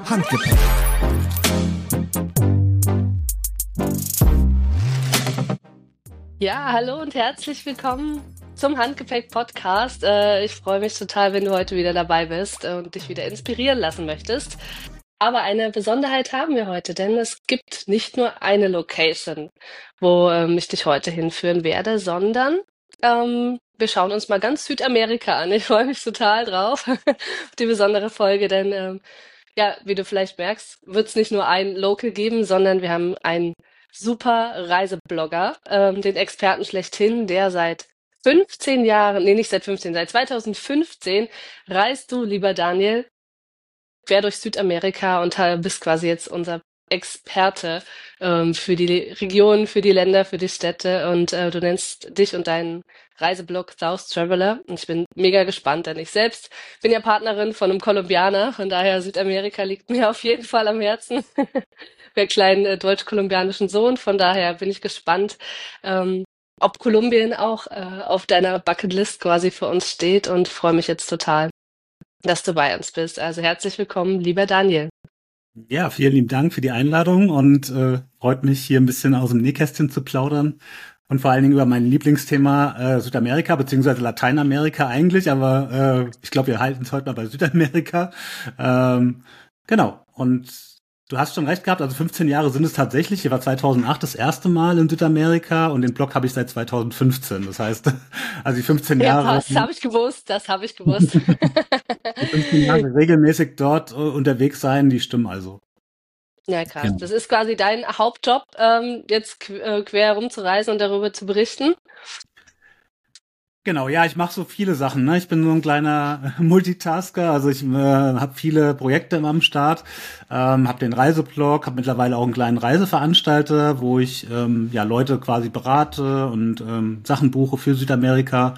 Handgepäck. Ja, hallo und herzlich willkommen zum Handgepäck-Podcast. Ich freue mich total, wenn du heute wieder dabei bist und dich wieder inspirieren lassen möchtest. Aber eine Besonderheit haben wir heute, denn es gibt nicht nur eine Location, wo ich dich heute hinführen werde, sondern wir schauen uns mal ganz Südamerika an. Ich freue mich total drauf, auf die besondere Folge, denn ja, wie du vielleicht merkst, wird es nicht nur ein Local geben, sondern wir haben einen super Reiseblogger, den Experten schlechthin, der seit 15 Jahren, nee, nicht seit 15, seit 2015 reist du, lieber Daniel, quer durch Südamerika und bist quasi jetzt unser Experte für die Regionen, für die Länder, für die Städte und du nennst dich und deinen Reiseblog South Traveler und ich bin mega gespannt, denn ich selbst bin ja Partnerin von einem Kolumbianer, von daher Südamerika liegt mir auf jeden Fall am Herzen. Wir kleinen deutsch-kolumbianischen Sohn, von daher bin ich gespannt, ob Kolumbien auch auf deiner Bucketlist quasi für uns steht und freue mich jetzt total, dass du bei uns bist. Also herzlich willkommen, lieber Daniel. Ja, vielen lieben Dank für die Einladung und freut mich, hier ein bisschen aus dem Nähkästchen zu plaudern und vor allen Dingen über mein Lieblingsthema Südamerika beziehungsweise Lateinamerika eigentlich, aber ich glaube, wir halten es heute mal bei Südamerika. Genau, und du hast schon recht gehabt, also 15 Jahre sind es tatsächlich. Ich war 2008 das erste Mal in Südamerika und den Blog habe ich seit 2015. Das heißt, also die 15 Jahre... Ja, das habe ich gewusst, das habe ich gewusst. Die 15 Jahre regelmäßig dort unterwegs sein, die stimmen also. Ja, krass. Genau. Das ist quasi dein Hauptjob, jetzt quer rumzureisen und darüber zu berichten. Genau, ja, ich mache so viele Sachen. Ne? Ich bin so ein kleiner Multitasker, also ich habe viele Projekte immer am Start, habe den Reiseblog, habe mittlerweile auch einen kleinen Reiseveranstalter, wo ich ja Leute quasi berate und Sachen buche für Südamerika.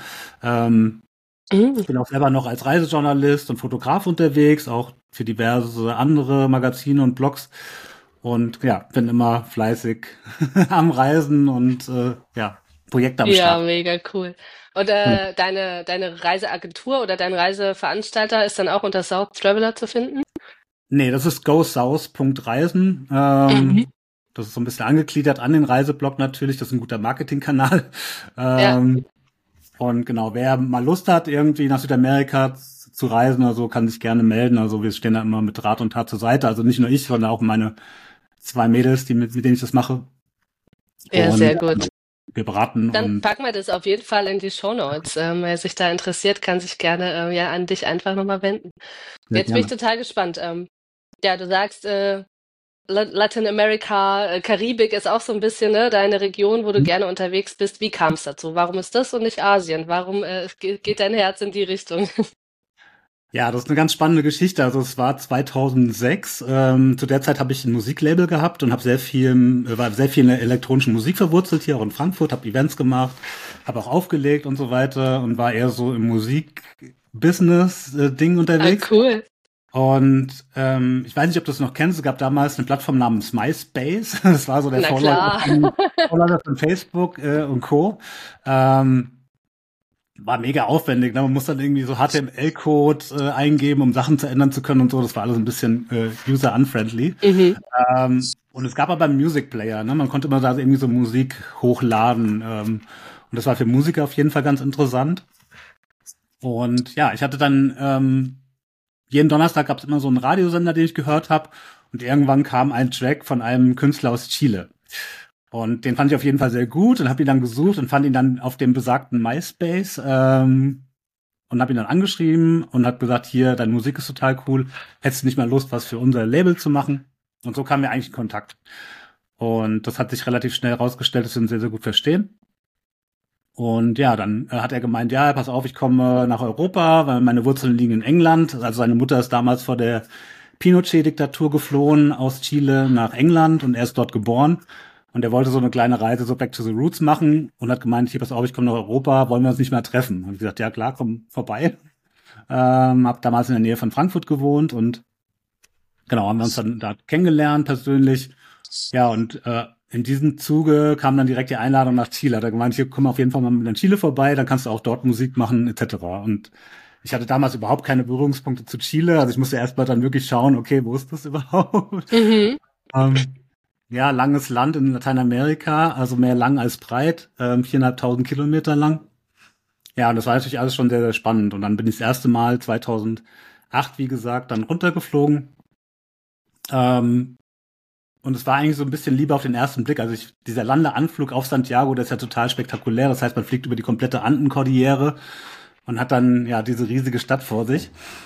Ich bin auch selber noch als Reisejournalist und Fotograf unterwegs, auch für diverse andere Magazine und Blogs. Und ja, bin immer fleißig am Reisen und ja, Projekte am Start. Ja, mega cool. Und deine Reiseagentur oder dein Reiseveranstalter ist dann auch unter South Traveler zu finden? Nee, das ist gosouth.reisen. Das ist so ein bisschen angegliedert an den Reiseblog natürlich. Das ist ein guter Marketingkanal. Ja. Und genau, wer mal Lust hat, irgendwie nach Südamerika zu reisen oder so, kann sich gerne melden. Also wir stehen da immer mit Rat und Tat zur Seite. Also nicht nur ich, sondern auch meine 2 Mädels, mit denen ich das mache. Ja, und sehr gut. Wir beraten. Dann und packen wir das auf jeden Fall in die Shownotes. Wer sich da interessiert, kann sich gerne ja an dich einfach nochmal wenden. Jetzt bin ich total gespannt. Ja, du sagst, Latin America, Karibik ist auch so ein bisschen deine Region, wo du gerne unterwegs bist. Wie kam es dazu? Warum ist das und nicht Asien? Warum geht dein Herz in die Richtung? Ja, das ist eine ganz spannende Geschichte. Also es war 2006. Zu der Zeit habe ich ein Musiklabel gehabt und habe war sehr viel in der elektronischen Musik verwurzelt hier auch in Frankfurt, habe Events gemacht, habe auch aufgelegt und so weiter und war eher so im Musik-Business-Ding unterwegs. Ah, cool. Und ich weiß nicht, ob du es noch kennst, es gab damals eine Plattform namens MySpace. Das war so der Vorläufer von Facebook und Co. War mega aufwendig, ne? Man muss dann irgendwie so HTML-Code eingeben, um Sachen zu ändern zu können und so. Das war alles ein bisschen user-unfriendly. Und es gab aber einen Music Player, ne? Man konnte immer da irgendwie so Musik hochladen. Und das war für Musiker auf jeden Fall ganz interessant. Und ja, ich hatte dann jeden Donnerstag gab es immer so einen Radiosender, den ich gehört habe. Und irgendwann kam ein Track von einem Künstler aus Chile. Und den fand ich auf jeden Fall sehr gut und habe ihn dann gesucht und fand ihn dann auf dem besagten MySpace und habe ihn dann angeschrieben und habe gesagt, hier, deine Musik ist total cool, hättest du nicht mal Lust, was für unser Label zu machen? Und so kam mir eigentlich in Kontakt. Und das hat sich relativ schnell herausgestellt, dass wir uns sehr, sehr gut verstehen. Und ja, dann hat er gemeint, ja, pass auf, ich komme nach Europa, weil meine Wurzeln liegen in England. Also seine Mutter ist damals vor der Pinochet-Diktatur geflohen aus Chile nach England und er ist dort geboren. Und er wollte so eine kleine Reise so back to the roots machen und hat gemeint, hier, pass auf, ich komme nach Europa, wollen wir uns nicht mehr treffen? Und ich gesagt, ja klar, komm vorbei. Hab damals in der Nähe von Frankfurt gewohnt und genau, haben wir uns dann da kennengelernt persönlich. Ja, und in diesem Zuge kam dann direkt die Einladung nach Chile. Hat er gemeint, hier komm auf jeden Fall mal in Chile vorbei, dann kannst du auch dort Musik machen, etc. Und Ich hatte damals überhaupt keine Berührungspunkte zu Chile, also ich musste erst mal dann wirklich schauen, okay, wo ist das überhaupt? Mhm. Ja, langes Land in Lateinamerika, also mehr lang als breit, 4.500 Kilometer lang. Ja, und das war natürlich alles schon sehr, sehr spannend. Und dann bin ich das erste Mal 2008, wie gesagt, dann runtergeflogen. Ähm, und es war eigentlich so ein bisschen lieber auf den ersten Blick. Also dieser Landeanflug auf Santiago, der ist ja total spektakulär. Das heißt, man fliegt über die komplette Andenkordillere und hat dann ja diese riesige Stadt vor sich.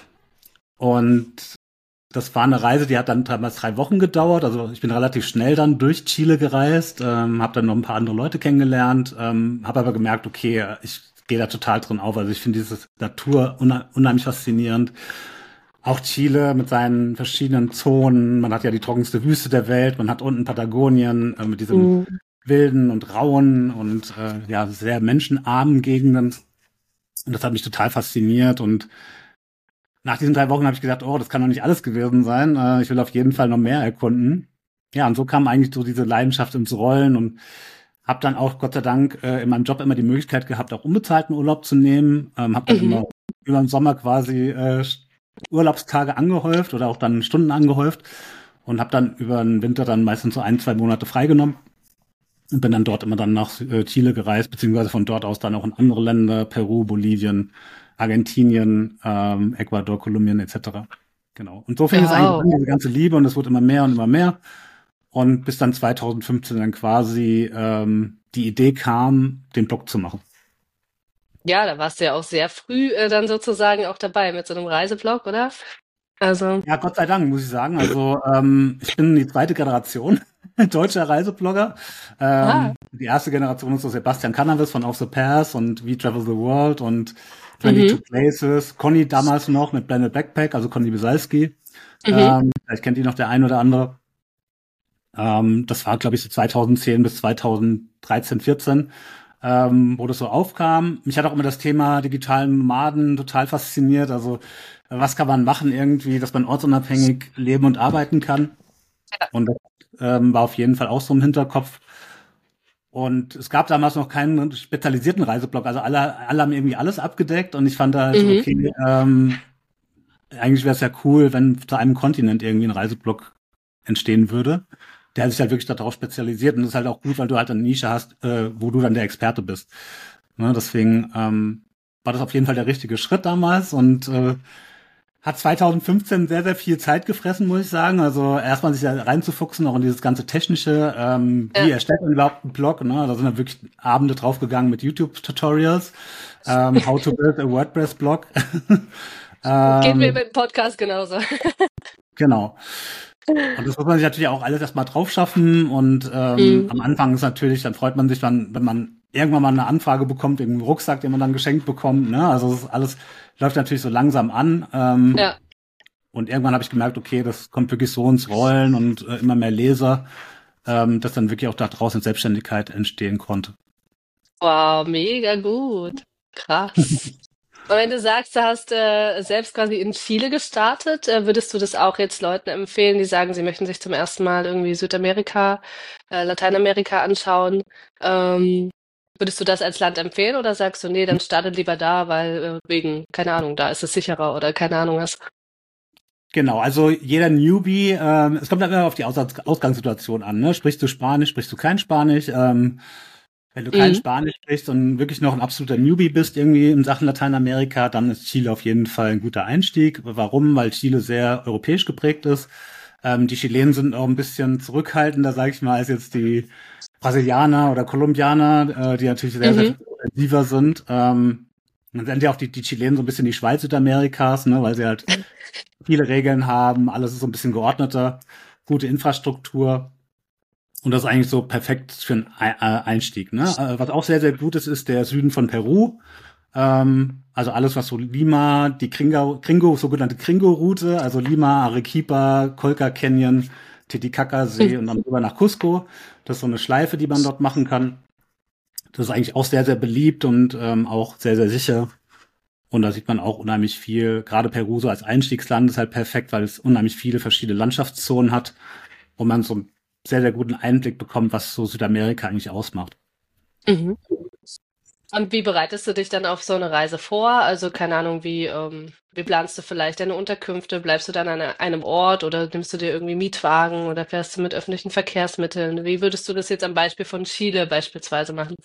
Und das war eine Reise, die hat dann damals 3 Wochen gedauert. Also ich bin relativ schnell dann durch Chile gereist, habe dann noch ein paar andere Leute kennengelernt, habe aber gemerkt, okay, ich gehe da total drin auf. Also ich finde diese Natur unheimlich faszinierend. Auch Chile mit seinen verschiedenen Zonen. Man hat ja die trockenste Wüste der Welt. Man hat unten Patagonien mit diesem Mhm. wilden und rauen und ja sehr menschenarmen Gegenden. Und das hat mich total fasziniert. Und nach diesen 3 Wochen habe ich gedacht, oh, das kann doch nicht alles gewesen sein. Ich will auf jeden Fall noch mehr erkunden. Ja, und so kam eigentlich so diese Leidenschaft ins Rollen und habe dann auch Gott sei Dank in meinem Job immer die Möglichkeit gehabt, auch unbezahlten Urlaub zu nehmen. Habe dann Mhm. immer über den Sommer quasi Urlaubstage angehäuft oder auch dann Stunden angehäuft und habe dann über den Winter dann meistens so 1, 2 Monate freigenommen und bin dann dort immer dann nach Chile gereist, beziehungsweise von dort aus dann auch in andere Länder, Peru, Bolivien, Argentinien, Ecuador, Kolumbien etc. Genau. Und so fing es eigentlich Wow. an, diese ganze Liebe, und es wurde immer mehr und immer mehr. Und bis dann 2015 dann quasi die Idee kam, den Blog zu machen. Ja, da warst du ja auch sehr früh dann sozusagen auch dabei mit so einem Reiseblog, oder? Also, Ja, Gott sei Dank, muss ich sagen. Also ich bin die zweite Generation deutscher Reiseblogger. ah, Die erste Generation ist so Sebastian Cannabis von Off the Pass und We Travel the World und mhm. 22 Places. Conny damals noch mit Blended Backpack, also Conny Bisalski. Mhm. Vielleicht kennt ihn noch der ein oder andere. Das war, glaube ich, so 2010 bis 2013, 14, wo das so aufkam. Mich hat auch immer das Thema digitalen Nomaden total fasziniert. Also was kann man machen irgendwie, dass man ortsunabhängig leben und arbeiten kann. Und das war auf jeden Fall auch so im Hinterkopf. Und es gab damals noch keinen spezialisierten Reiseblog. Also alle haben irgendwie alles abgedeckt und ich fand halt, Mhm. okay, eigentlich wäre es ja cool, wenn zu einem Kontinent irgendwie ein Reiseblog entstehen würde, der sich halt wirklich darauf spezialisiert. Und das ist halt auch gut, weil du halt eine Nische hast, wo du dann der Experte bist. Ne, deswegen war das auf jeden Fall der richtige Schritt damals und hat 2015 sehr, sehr viel Zeit gefressen, muss ich sagen. Also erstmal sich da reinzufuchsen, auch in dieses ganze Technische. Wie Ja. erstellt man überhaupt einen Blog? Ne? Da sind dann wirklich Abende draufgegangen mit YouTube-Tutorials. How to build a WordPress-Blog. Geht mir ähm, mit dem Podcast genauso. genau. Und das muss man sich natürlich auch alles erstmal drauf schaffen. Und Mhm. am Anfang ist natürlich, dann freut man sich dann, wenn man irgendwann mal eine Anfrage bekommt, wegen einem Rucksack, den man dann geschenkt bekommt. Ne? Also das ist alles läuft natürlich so langsam an. Ja. Und irgendwann habe ich gemerkt, okay, das kommt wirklich so ins Rollen und immer mehr Leser, dass dann wirklich auch da draußen Selbstständigkeit entstehen konnte. Wow, mega gut. Krass. Und wenn du sagst, du hast selbst quasi in Chile gestartet, würdest du das auch jetzt Leuten empfehlen, die sagen, sie möchten sich zum ersten Mal irgendwie Südamerika, Lateinamerika anschauen? Ähm, Würdest du das als Land empfehlen oder sagst du, nee, dann startet lieber da, weil wegen, keine Ahnung, da ist es sicherer oder keine Ahnung was? Genau, also jeder Newbie, es kommt dann immer auf die Ausgangssituation an. Ne? Sprichst du Spanisch, sprichst du kein Spanisch? Wenn du kein Mhm. Spanisch sprichst und wirklich noch ein absoluter Newbie bist irgendwie in Sachen Lateinamerika, dann ist Chile auf jeden Fall ein guter Einstieg. Warum? Weil Chile sehr europäisch geprägt ist. Die Chilenen sind auch ein bisschen zurückhaltender, sage ich mal, als jetzt die Brasilianer oder Kolumbianer, die natürlich sehr, sehr Mhm. viel offensiver sind. Dann sind ja auch die Chilenen so ein bisschen die Schweiz Südamerikas, ne, weil sie halt viele Regeln haben, alles ist so ein bisschen geordneter, gute Infrastruktur. Und das ist eigentlich so perfekt für einen Einstieg. Ne? Was auch sehr, sehr gut ist, ist der Süden von Peru. Also alles, was so Lima, die sogenannte Kringo-Route, also Lima, Arequipa, Colca Canyon, Titicaca-See und dann rüber nach Cusco. Das ist so eine Schleife, die man dort machen kann. Das ist eigentlich auch sehr, sehr beliebt und auch sehr, sehr sicher. Und da sieht man auch unheimlich viel. Gerade Peru so als Einstiegsland ist halt perfekt, weil es unheimlich viele verschiedene Landschaftszonen hat, wo man so einen sehr, sehr guten Einblick bekommt, was so Südamerika eigentlich ausmacht. Mhm. Und wie bereitest du dich dann auf so eine Reise vor? Also keine Ahnung, wie planst du vielleicht deine Unterkünfte? Bleibst du dann an einem Ort oder nimmst du dir irgendwie Mietwagen oder fährst du mit öffentlichen Verkehrsmitteln? Wie würdest du das jetzt am Beispiel von Chile beispielsweise machen?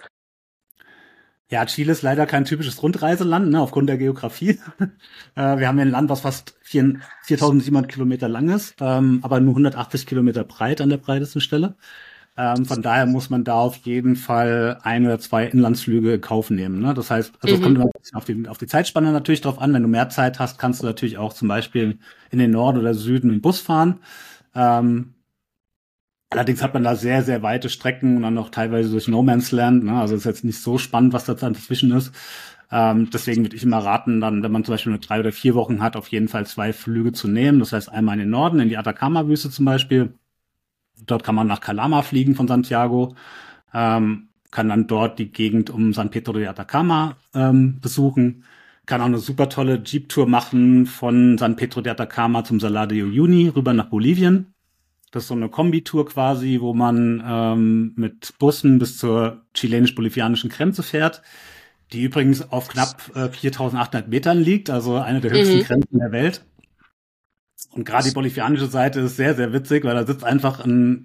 Ja, Chile ist leider kein typisches Rundreiseland, ne, aufgrund der Geografie. Wir haben hier ein Land, was fast 4.700 Kilometer lang ist, aber nur 180 Kilometer breit an der breitesten Stelle. Von daher muss man da auf jeden Fall ein oder zwei Inlandsflüge in Kauf nehmen. Ne? Das heißt, also es kommt Mhm. immer ein bisschen auf die Zeitspanne natürlich drauf an. Wenn du mehr Zeit hast, kannst du natürlich auch zum Beispiel in den Norden oder Süden mit dem Bus fahren. Ähm, Allerdings hat man da sehr, sehr weite Strecken und dann noch teilweise durch No Man's Land. Ne? Also ist jetzt nicht so spannend, was da dazwischen ist. Deswegen würde ich immer raten, dann, wenn man zum Beispiel nur 3 oder 4 Wochen hat, auf jeden Fall 2 Flüge zu nehmen. Das heißt einmal in den Norden, in die Atacama-Wüste zum Beispiel. Dort kann man nach Calama fliegen von Santiago, kann dann dort die Gegend um San Pedro de Atacama besuchen, kann auch eine super tolle Jeep-Tour machen von San Pedro de Atacama zum Salar de Uyuni rüber nach Bolivien. Das ist so eine Kombitour quasi, wo man mit Bussen bis zur chilenisch-bolivianischen Grenze fährt, die übrigens auf knapp 4.800 Metern liegt, also eine der höchsten Mhm. Grenzen der Welt. Und gerade die bolivianische Seite ist sehr, sehr witzig, weil da sitzt einfach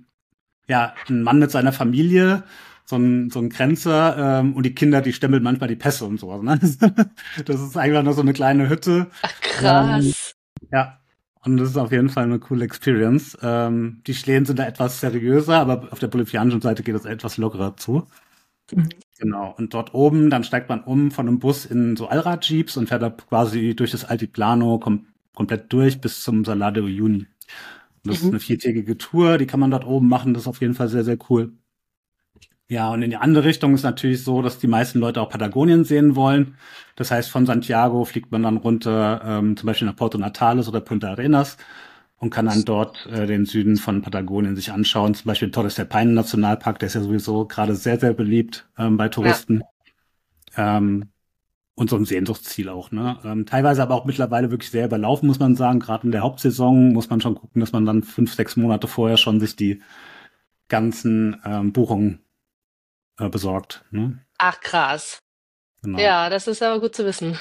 ein Mann mit seiner Familie, so ein Grenzer, und die Kinder, die stempeln manchmal die Pässe und sowas. Ne? Das ist einfach nur so eine kleine Hütte. Ach, Ähm, krass. ja, und das ist auf jeden Fall eine coole Experience. Die Chilen sind da etwas seriöser, aber auf der bolivianischen Seite geht es etwas lockerer zu. Genau. Und dort oben, dann steigt man um von einem Bus in so Allrad-Jeeps und fährt da quasi durch das Altiplano komplett durch bis zum Salar de Uyuni. Und das ist Mhm. eine 4-tägige Tour, die kann man dort oben machen. Das ist auf jeden Fall sehr, sehr cool. Ja, und in die andere Richtung ist natürlich so, dass die meisten Leute auch Patagonien sehen wollen. Das heißt, von Santiago fliegt man dann runter, zum Beispiel nach Puerto Natales oder Punta Arenas und kann dann dort den Süden von Patagonien sich anschauen. Zum Beispiel Torres del Paine Nationalpark, der ist ja sowieso gerade sehr, sehr beliebt bei Ja. Touristen. Ähm, und so ein Sehnsuchtsziel auch, ne? Teilweise aber auch mittlerweile wirklich sehr überlaufen, muss man sagen. Gerade in der Hauptsaison muss man schon gucken, dass man dann 5, 6 Monate vorher schon sich die ganzen Buchungen besorgt. Ne? Ach, krass. Genau. Ja, das ist aber gut zu wissen.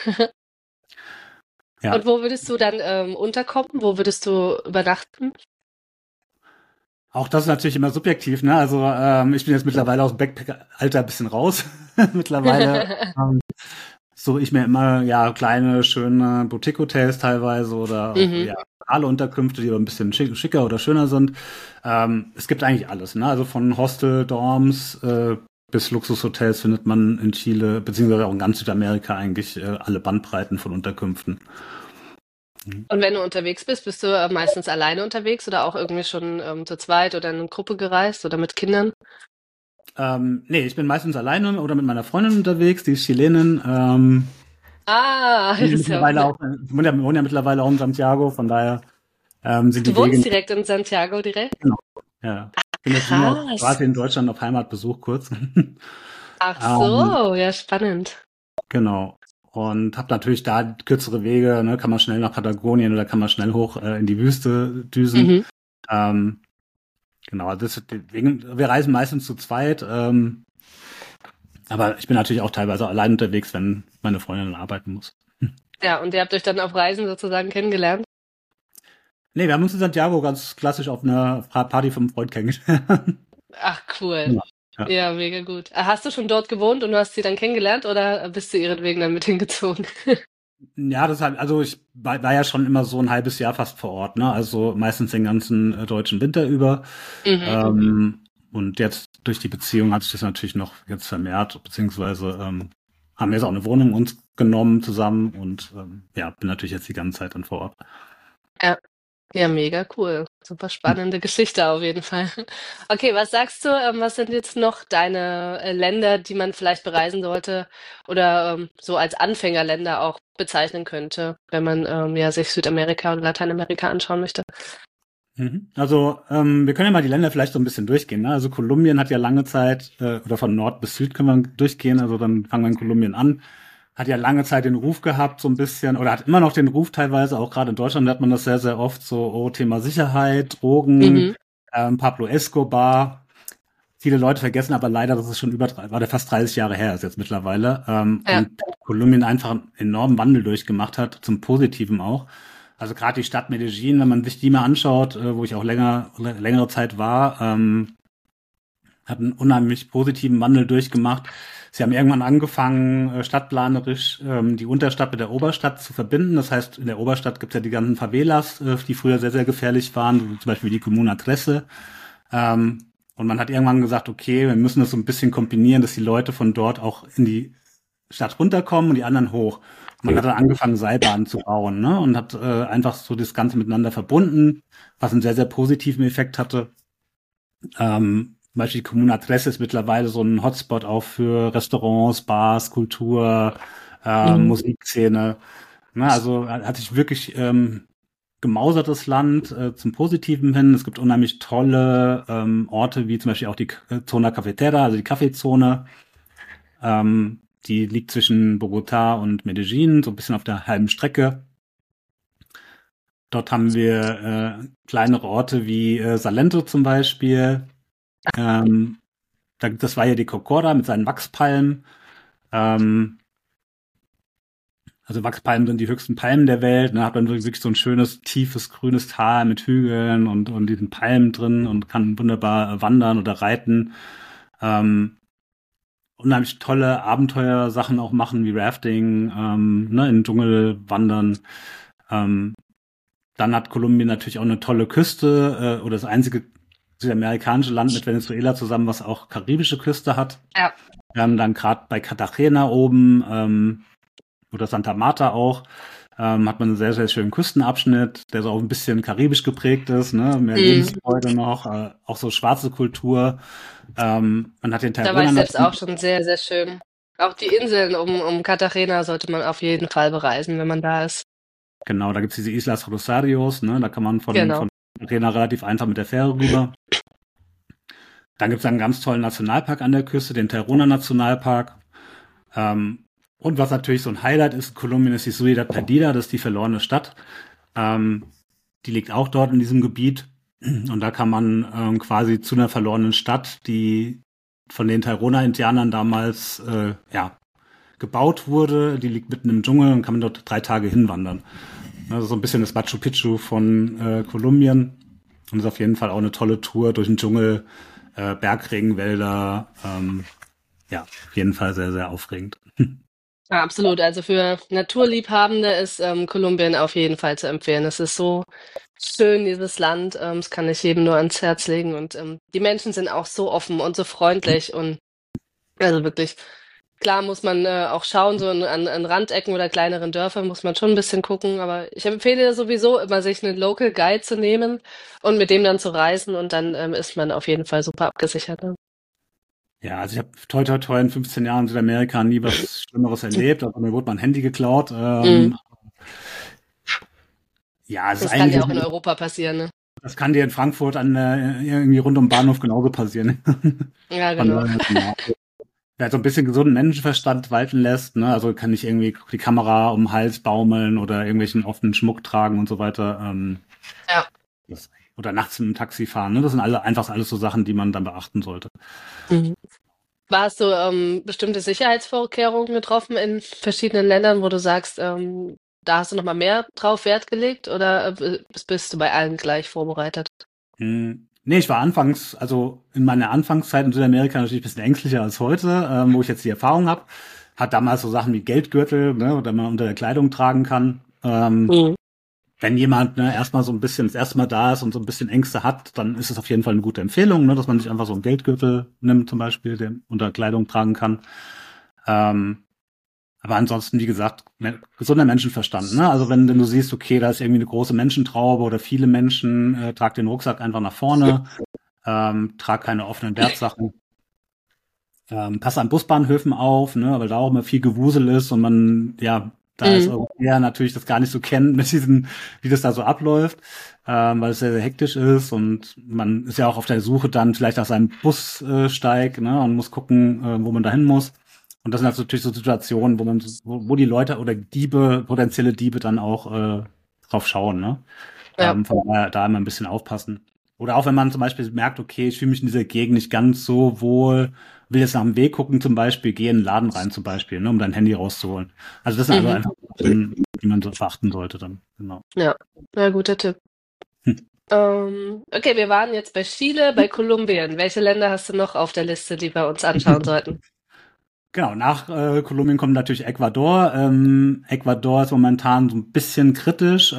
Und Ja, wo würdest du dann unterkommen? Wo würdest du übernachten? auch das ist natürlich immer subjektiv. Ne? Also ich bin jetzt mittlerweile aus dem Backpacker-Alter ein bisschen raus. Mittlerweile suche ich mir immer ja kleine, schöne Boutique-Hotels teilweise oder auch Mhm. ja alle Unterkünfte, die aber ein bisschen schicker oder schöner sind. Es gibt eigentlich alles. Ne? Also von Hostel, Dorms bis Luxushotels findet man in Chile, beziehungsweise auch in ganz Südamerika eigentlich alle Bandbreiten von Unterkünften. Mhm. Und wenn du unterwegs bist, bist du meistens alleine unterwegs oder auch irgendwie schon zu zweit oder in einer Gruppe gereist oder mit Kindern? Nee, ich bin meistens alleine oder mit meiner Freundin unterwegs, die ist Chilenin. Ah, Wohnen ja ist ja. mittlerweile auch, wohnen ja mittlerweile auch in Santiago, von daher sind Du die Wege wohnst nicht direkt in Santiago direkt? genau. Ja. Ich bin jetzt nur Krass. quasi in Deutschland auf Heimatbesuch kurz. Ach ähm, so, ja, spannend. genau. Und habe natürlich da kürzere Wege, ne, kann man schnell nach Patagonien oder kann man schnell hoch in die Wüste düsen. Mhm. Ähm, genau, also deswegen, wir reisen meistens zu zweit, aber ich bin natürlich auch teilweise allein unterwegs, wenn meine Freundin dann arbeiten muss. Ja, und ihr habt euch dann auf Reisen sozusagen kennengelernt? Nee, wir haben uns in Santiago ganz klassisch auf einer Party vom Freund kennengelernt. Ach, cool. Genau. Ja. Ja, mega gut. Hast du schon dort gewohnt und du hast sie dann kennengelernt oder bist du ihretwegen dann mit hingezogen? Ja, das halt, also ich war ja schon immer so ein halbes Jahr fast vor Ort, ne? Also meistens den ganzen deutschen Winter über. Mhm. Und jetzt durch die Beziehung hat sich das natürlich noch jetzt vermehrt, beziehungsweise haben wir jetzt auch eine Wohnung uns genommen zusammen und ja, bin natürlich jetzt die ganze Zeit dann vor Ort. Ja. Ja, mega cool. Super spannende Geschichte auf jeden Fall. Okay, was sagst du, was sind jetzt noch deine Länder, die man vielleicht bereisen sollte oder so als Anfängerländer auch bezeichnen könnte, wenn man ja sich Südamerika und Lateinamerika anschauen möchte? Mhm. Also wir können ja mal die Länder vielleicht so ein bisschen durchgehen. Ne? Also Kolumbien hat ja lange Zeit, oder von Nord bis Süd können wir durchgehen, also dann fangen wir in Kolumbien an. Hat ja lange Zeit den Ruf gehabt, so ein bisschen, oder hat immer noch den Ruf teilweise, auch gerade in Deutschland hat man das sehr, sehr oft so, oh, Thema Sicherheit, Drogen, Mhm. Pablo Escobar. viele Leute vergessen aber leider, dass es schon fast 30 Jahre her ist jetzt mittlerweile. Ja. Und Kolumbien einfach einen enormen Wandel durchgemacht hat, zum Positiven auch. Also gerade die Stadt Medellin, wenn man sich die mal anschaut, wo ich auch längere Zeit war, hat einen unheimlich positiven Wandel durchgemacht. Sie haben irgendwann angefangen, stadtplanerisch die Unterstadt mit der Oberstadt zu verbinden. Das heißt, in der Oberstadt gibt es ja die ganzen Favelas, die früher sehr, sehr gefährlich waren, zum Beispiel die Comuna 13. Und man hat irgendwann gesagt, okay, wir müssen das so ein bisschen kombinieren, dass die Leute von dort auch in die Stadt runterkommen und die anderen hoch. Und man hat dann angefangen, Seilbahnen zu bauen, ne? Und hat einfach so das Ganze miteinander verbunden, was einen sehr, sehr positiven Effekt hatte. Zum Beispiel die Comuna 13 ist mittlerweile so ein Hotspot auch für Restaurants, Bars, Kultur, Musikszene. Na, also hat sich wirklich gemausertes Land zum Positiven hin. Es gibt unheimlich tolle Orte, wie zum Beispiel auch die Zona Cafetera, also die Kaffeezone. Die liegt zwischen Bogotá und Medellin, so ein bisschen auf der halben Strecke. Dort haben wir kleinere Orte wie Salento zum Beispiel. Das war ja die Cocora mit seinen Wachspalmen. Also Wachspalmen sind die höchsten Palmen der Welt. Da hat man wirklich so ein schönes, tiefes, grünes Tal mit Hügeln und diesen Palmen drin und kann wunderbar wandern oder reiten. Unheimlich tolle Abenteuersachen auch machen, wie Rafting, in den Dschungel wandern. Dann hat Kolumbien natürlich auch eine tolle Küste oder das einzige südamerikanische Land mit Venezuela zusammen, was auch karibische Küste hat. Ja. Dann gerade bei Cartagena oben oder Santa Marta auch, hat man einen sehr, sehr schönen Küstenabschnitt, der so auch ein bisschen karibisch geprägt ist, ne? Mehr Lebensfreude noch, auch so schwarze Kultur. Man hat den Da war ich selbst auch schon sehr, sehr schön. Auch die Inseln um Cartagena sollte man auf jeden Fall bereisen, wenn man da ist. Genau, da gibt's diese Islas Rosarios, ne? Da kann man von Cartagena relativ einfach mit der Fähre rüber. Dann gibt's einen ganz tollen Nationalpark an der Küste, den Tayrona Nationalpark. Und was natürlich so ein Highlight ist in Kolumbien, ist die Ciudad Perdida, das ist die verlorene Stadt. Die liegt auch dort in diesem Gebiet. Und da kann man quasi zu einer verlorenen Stadt, die von den Tayrona-Indianern damals gebaut wurde. Die liegt mitten im Dschungel und kann man dort 3 Tage hinwandern. Also so ein bisschen das Machu Picchu von Kolumbien. Und ist auf jeden Fall auch eine tolle Tour durch den Dschungel, Bergregenwälder. Auf jeden Fall sehr, sehr aufregend. Ja, absolut. Also für Naturliebhabende ist Kolumbien auf jeden Fall zu empfehlen. Es ist so schön, dieses Land. Das kann ich jedem nur ans Herz legen. Und die Menschen sind auch so offen und so freundlich. Und also wirklich, klar muss man auch schauen, so an Randecken oder kleineren Dörfern muss man schon ein bisschen gucken. Aber ich empfehle sowieso immer, sich einen Local Guide zu nehmen und mit dem dann zu reisen. Und dann ist man auf jeden Fall super abgesichert. Ne? Ja, also ich habe toi toi toi in 15 Jahren in Südamerika nie was Schlimmeres erlebt. Also mir wurde mein Handy geklaut. Ja, es Das ist kann ja eigentlich auch in Europa passieren, ne? Das kann dir in Frankfurt irgendwie rund um den Bahnhof genauso passieren. Ja, genau. Wer so ein bisschen gesunden Menschenverstand walten lässt, ne, also kann nicht irgendwie die Kamera um den Hals baumeln oder irgendwelchen offenen Schmuck tragen und so weiter. Ja. Oder nachts mit dem Taxi fahren, ne? Das sind alles so Sachen, die man dann beachten sollte. Hast du bestimmte Sicherheitsvorkehrungen getroffen in verschiedenen Ländern, wo du sagst, da hast du noch mal mehr drauf Wert gelegt oder bist du bei allen gleich vorbereitet? Nee, ich war in meiner Anfangszeit in Südamerika natürlich ein bisschen ängstlicher als heute, wo ich jetzt die Erfahrung habe. Hat damals so Sachen wie Geldgürtel, ne, oder man unter der Kleidung tragen kann. Wenn jemand erstmal so ein bisschen das erste Mal da ist und so ein bisschen Ängste hat, dann ist es auf jeden Fall eine gute Empfehlung, ne, dass man sich einfach so einen Geldgürtel nimmt zum Beispiel, der unter Kleidung tragen kann. Aber ansonsten, wie gesagt, gesunder Menschenverstand. Ne? Also wenn du siehst, okay, da ist irgendwie eine große Menschentraube oder viele Menschen, trag den Rucksack einfach nach vorne, trag keine offenen Wertsachen. Pass an Busbahnhöfen auf, ne, weil da auch immer viel Gewusel ist und man, da ist Europäer natürlich das gar nicht so kennt mit wie das da so abläuft, weil es sehr, sehr hektisch ist und man ist ja auch auf der Suche dann vielleicht nach seinem Bussteig, ne, und muss gucken, wo man da hin muss. Und das sind also natürlich so Situationen, wo die Leute oder potenzielle Diebe dann auch drauf schauen, ne? Ja. Von daher da immer ein bisschen aufpassen. Oder auch wenn man zum Beispiel merkt, okay, ich fühle mich in dieser Gegend nicht ganz so wohl, will jetzt nach dem Weg gucken zum Beispiel, gehe in den Laden rein zum Beispiel, ne, um dein Handy rauszuholen. Also das sind also einfach Sachen, die man so beachten sollte dann. Genau. Ja, ja, guter Tipp. Okay, wir waren jetzt bei Chile, bei Kolumbien. Welche Länder hast du noch auf der Liste, die wir uns anschauen sollten? Genau, nach Kolumbien kommt natürlich Ecuador. Ecuador ist momentan so ein bisschen kritisch.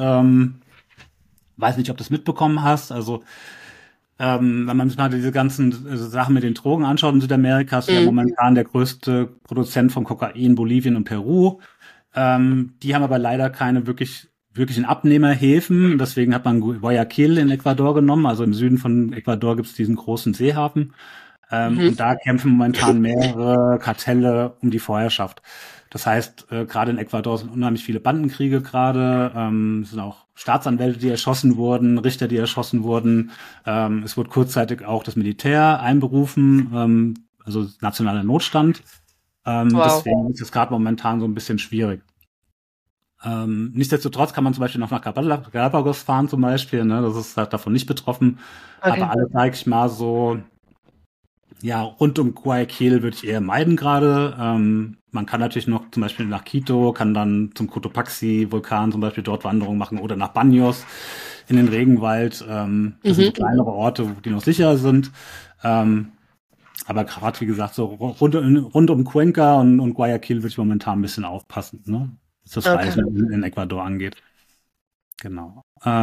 Weiß nicht, ob du es mitbekommen hast. Also wenn man sich mal diese ganzen Sachen mit den Drogen anschaut in Südamerika, ist ja momentan der größte Produzent von Kokain Bolivien und Peru. Die haben aber leider keine wirklichen Abnehmerhäfen. Deswegen hat man Guayaquil in Ecuador genommen. Also im Süden von Ecuador gibt es diesen großen Seehafen. Und da kämpfen momentan mehrere Kartelle um die Vorherrschaft. Das heißt, gerade in Ecuador sind unheimlich viele Bandenkriege gerade. Es sind auch Staatsanwälte, die erschossen wurden, Richter, die erschossen wurden. Es wurde kurzzeitig auch das Militär einberufen, also nationaler Notstand. Wow. Deswegen ist es gerade momentan so ein bisschen schwierig. Nichtsdestotrotz kann man zum Beispiel noch nach Galapagos fahren zum Beispiel. Ne? Das ist halt davon nicht betroffen. Okay. Aber alle, sag ich mal, so ja, rund um Guayaquil würde ich eher meiden gerade. Man kann natürlich noch zum Beispiel nach Quito, kann dann zum Cotopaxi-Vulkan zum Beispiel dort Wanderungen machen oder nach Baños in den Regenwald. Das sind kleinere Orte, die noch sicher sind. Aber gerade, wie gesagt, so rund um Cuenca und Guayaquil würde ich momentan ein bisschen aufpassen, ne? Was das Reisen in Ecuador angeht. Genau.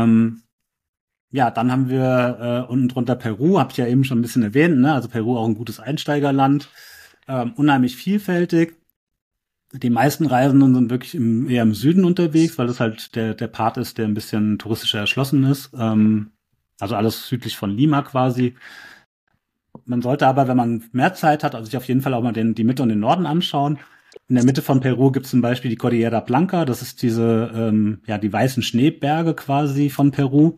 Ja, dann haben wir unten drunter Peru, habe ich ja eben schon ein bisschen erwähnt, ne? Also Peru auch ein gutes Einsteigerland, unheimlich vielfältig. Die meisten Reisenden sind wirklich eher im Süden unterwegs, weil das halt der Part ist, der ein bisschen touristischer erschlossen ist. Also alles südlich von Lima quasi. Man sollte aber, wenn man mehr Zeit hat, also sich auf jeden Fall auch mal die Mitte und den Norden anschauen. In der Mitte von Peru gibt es zum Beispiel die Cordillera Blanca, das ist diese, ja, die weißen Schneeberge quasi von Peru.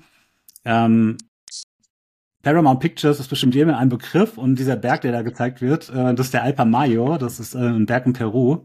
Paramount Pictures ist bestimmt jedem ein Begriff und dieser Berg, der da gezeigt wird, das ist der Alpamayo, das ist ein Berg in Peru.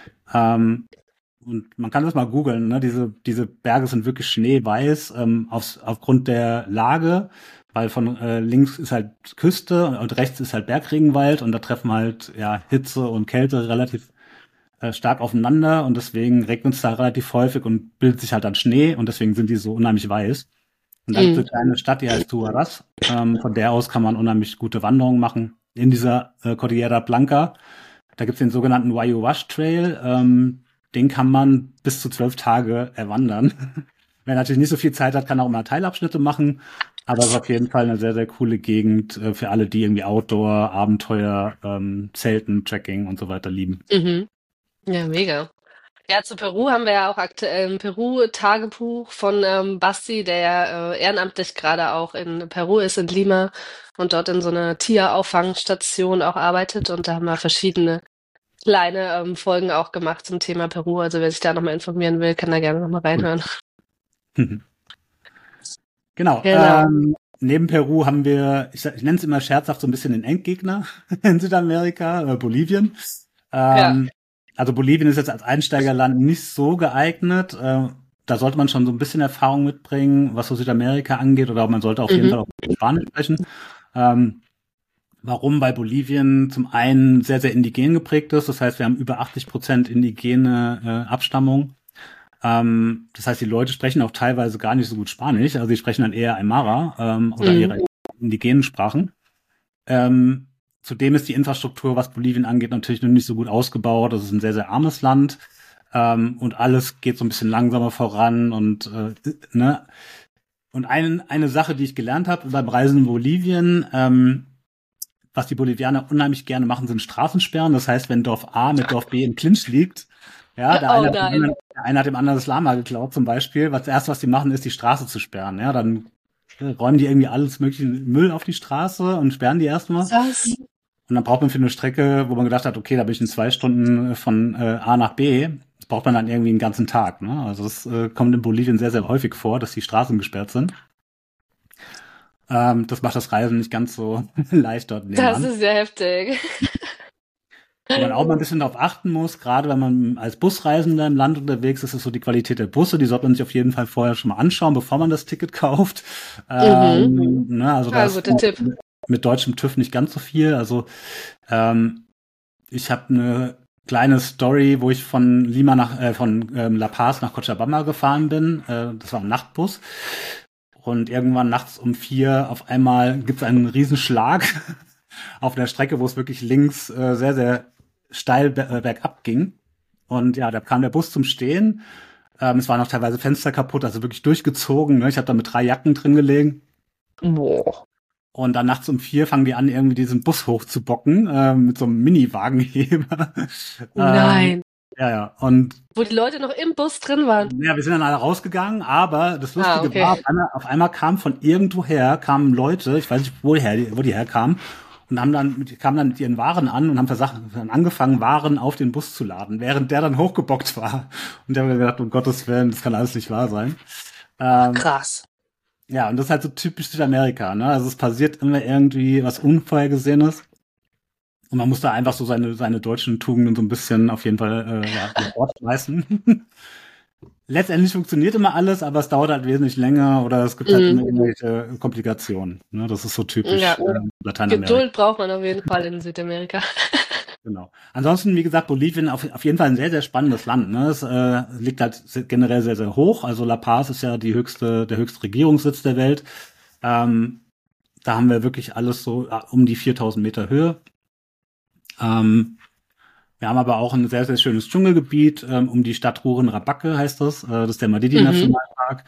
Und man kann das mal googeln, ne? Diese Berge sind wirklich schneeweiß, aufgrund der Lage, weil von links ist halt Küste und rechts ist halt Bergregenwald und da treffen halt ja Hitze und Kälte relativ stark aufeinander und deswegen regnet es da relativ häufig und bildet sich halt dann Schnee und deswegen sind die so unheimlich weiß. Und dann gibt es eine kleine Stadt, die heißt Huaraz. Von der aus kann man unheimlich gute Wanderungen machen in dieser Cordillera Blanca. Da gibt es den sogenannten Wayu Wash Trail. Den kann man bis zu 12 Tage erwandern. Wer natürlich nicht so viel Zeit hat, kann auch mal Teilabschnitte machen. Aber es ist auf jeden Fall eine sehr, sehr coole Gegend für alle, die irgendwie Outdoor, Abenteuer, Zelten, Trekking und so weiter lieben. Ja, mega. Ja, zu Peru haben wir ja auch aktuell ein Peru-Tagebuch von Basti, der ja ehrenamtlich gerade auch in Peru ist, in Lima und dort in so einer Tierauffangstation auch arbeitet. Und da haben wir verschiedene kleine Folgen auch gemacht zum Thema Peru. Also wer sich da nochmal informieren will, kann da gerne nochmal reinhören. Genau. Genau. Neben Peru haben wir, ich nenne es immer scherzhaft, so ein bisschen den Endgegner in Südamerika, Bolivien. Also Bolivien ist jetzt als Einsteigerland nicht so geeignet. Da sollte man schon so ein bisschen Erfahrung mitbringen, was so Südamerika angeht, oder man sollte auf jeden Fall auch Spanisch sprechen. Warum? Weil Bolivien zum einen sehr, sehr indigen geprägt ist. Das heißt, wir haben über 80% indigene Abstammung. Das heißt, die Leute sprechen auch teilweise gar nicht so gut Spanisch. Also die sprechen dann eher Aymara oder ihre indigenen Sprachen. Zudem ist die Infrastruktur, was Bolivien angeht, natürlich noch nicht so gut ausgebaut. Das ist ein sehr, sehr armes Land. Und alles geht so ein bisschen langsamer voran. Und ne. Und eine Sache, die ich gelernt habe beim Reisen in Bolivien, was die Bolivianer unheimlich gerne machen, sind Straßensperren. Das heißt, wenn Dorf A mit Dorf B im Clinch liegt, ja, der eine hat dem anderen das Lama geklaut zum Beispiel. Das Erste, was die machen, ist, die Straße zu sperren. Ja, dann räumen die irgendwie alles mögliche Müll auf die Straße und sperren die erstmal. Was? Und dann braucht man für eine Strecke, wo man gedacht hat, okay, da bin ich in 2 Stunden von A nach B. Das braucht man dann irgendwie einen ganzen Tag. Ne? Also es kommt in Bolivien sehr, sehr häufig vor, dass die Straßen gesperrt sind. Das macht das Reisen nicht ganz so leicht dort in dem Das Land. ist sehr heftig. Wo man auch mal ein bisschen darauf achten muss, gerade wenn man als Busreisender im Land unterwegs ist, ist so die Qualität der Busse, die sollte man sich auf jeden Fall vorher schon mal anschauen, bevor man das Ticket kauft. Ne, also da Ah, ist guter Tipp. mit deutschem TÜV nicht ganz so viel. Also ich habe eine kleine Story, wo ich von La Paz nach Cochabamba gefahren bin. Das war ein Nachtbus. Und irgendwann nachts um 4 auf einmal gibt es einen Riesenschlag auf der Strecke, wo es wirklich links sehr, sehr steil bergab ging. Und ja, da kam der Bus zum Stehen. Es waren auch teilweise Fenster kaputt, also wirklich durchgezogen. Ne? Ich habe da mit 3 Jacken drin gelegen. Boah. Und dann nachts um 4 fangen die an, irgendwie diesen Bus hochzubocken mit so einem Mini-Wagenheber. Nein. Ja. Und Wo die Leute noch im Bus drin waren. ja, wir sind dann alle rausgegangen, aber das Lustige okay. war, auf einmal kam von irgendwoher, kamen Leute, ich weiß nicht, wo die herkamen, und kamen dann mit ihren Waren an und haben dann angefangen, Waren auf den Bus zu laden, während der dann hochgebockt war. Und der haben wir gedacht, um Gottes Willen, das kann alles nicht wahr sein. Krass. Ja, und das ist halt so typisch Südamerika, ne? Also es passiert immer irgendwie was Unvorhergesehenes. Und man muss da einfach so seine deutschen Tugenden so ein bisschen auf jeden Fall über Bord schmeißen. Letztendlich funktioniert immer alles, aber es dauert halt wesentlich länger oder es gibt halt immer irgendwelche Komplikationen. Ne? Das ist so typisch Lateinamerika. Geduld braucht man auf jeden Fall in Südamerika. Genau. Ansonsten, wie gesagt, Bolivien auf jeden Fall ein sehr, sehr spannendes Land. Ne? Es liegt halt generell sehr, sehr hoch. Also La Paz ist ja der höchste Regierungssitz der Welt. Da haben wir wirklich alles so um die 4000 Meter Höhe. Wir haben aber auch ein sehr, sehr schönes Dschungelgebiet um die Stadt Rurrenabaque heißt das. Das ist der Madidi-Nationalpark.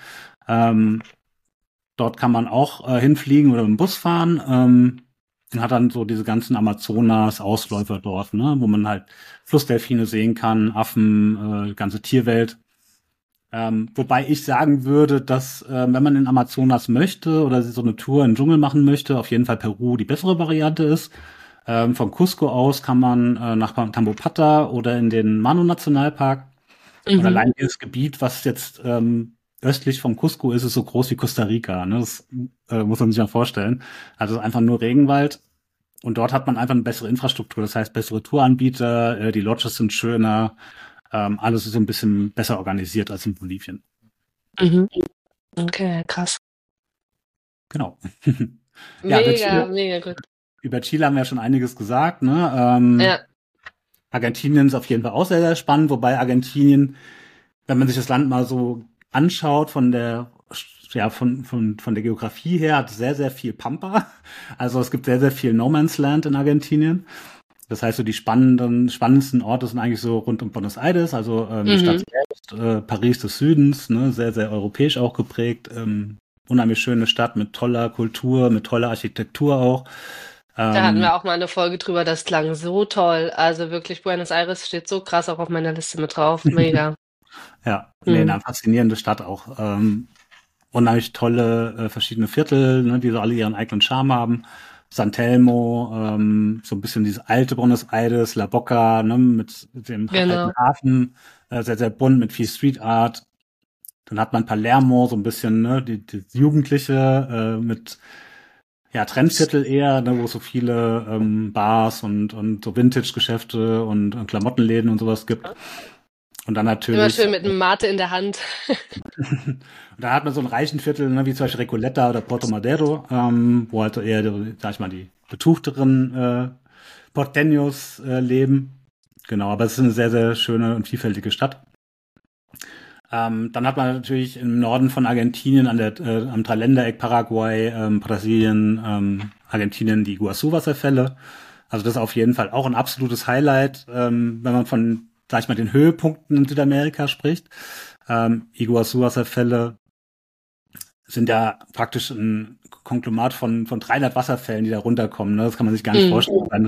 Dort kann man auch hinfliegen oder mit dem Bus fahren. Und hat dann so diese ganzen Amazonas-Ausläufer dort, ne, wo man halt Flussdelfine sehen kann, Affen, ganze Tierwelt. Wobei ich sagen würde, dass wenn man in Amazonas möchte oder so eine Tour in den Dschungel machen möchte, auf jeden Fall Peru die bessere Variante ist. Von Cusco aus kann man nach Tambopata oder in den Manu-Nationalpark. Und allein dieses Gebiet, was jetzt östlich von Cusco ist, ist so groß wie Costa Rica. Ne? Das muss man sich mal vorstellen. Also einfach nur Regenwald. Und dort hat man einfach eine bessere Infrastruktur. Das heißt, bessere Touranbieter, die Lodges sind schöner. Alles ist so ein bisschen besser organisiert als in Bolivien. Okay, krass. Genau. Mega gut. Über Chile haben wir ja schon einiges gesagt. Ne? Argentinien ist auf jeden Fall auch sehr, sehr spannend, wobei Argentinien, wenn man sich das Land mal so anschaut von der Geografie her, hat sehr, sehr viel Pampa. Also es gibt sehr, sehr viel No Man's Land in Argentinien. Das heißt, so die spannendsten Orte sind eigentlich so rund um Buenos Aires, also die Stadt selbst, Paris des Südens, ne, sehr, sehr europäisch auch geprägt. Unheimlich schöne Stadt mit toller Kultur, mit toller Architektur auch. Da hatten wir auch mal eine Folge drüber, das klang so toll. Also wirklich, Buenos Aires steht so krass auch auf meiner Liste mit drauf. Mega. Ja, eine faszinierende Stadt auch. Unheimlich tolle verschiedene Viertel, ne, die so alle ihren eigenen Charme haben. San Telmo, so ein bisschen dieses alte Buenos Aires, La Boca, ne, mit dem alten Hafen, sehr, sehr bunt mit viel Street Art. Dann hat man Palermo, so ein bisschen, ne, die Jugendliche mit Trendviertel eher, ne, wo es so viele Bars und so Vintage-Geschäfte und Klamottenläden und sowas gibt. Und dann natürlich. Immer schön mit einem Mate in der Hand. Und da hat man so ein reichen Viertel, ne, wie zum Beispiel Recoleta oder Porto Madero, wo halt eher, sag ich mal, die betuchteren Porteños leben. Genau, aber es ist eine sehr, sehr schöne und vielfältige Stadt. Dann hat man natürlich im Norden von Argentinien am Dreiländereck Paraguay, Brasilien, Argentinien die Iguazu-Wasserfälle. Also das ist auf jeden Fall auch ein absolutes Highlight, wenn man von, sag ich mal, den Höhepunkten in Südamerika spricht. Iguazu-Wasserfälle sind ja praktisch ein Konglomerat von 300 Wasserfällen, die da runterkommen. Ne? Das kann man sich gar nicht vorstellen. Ein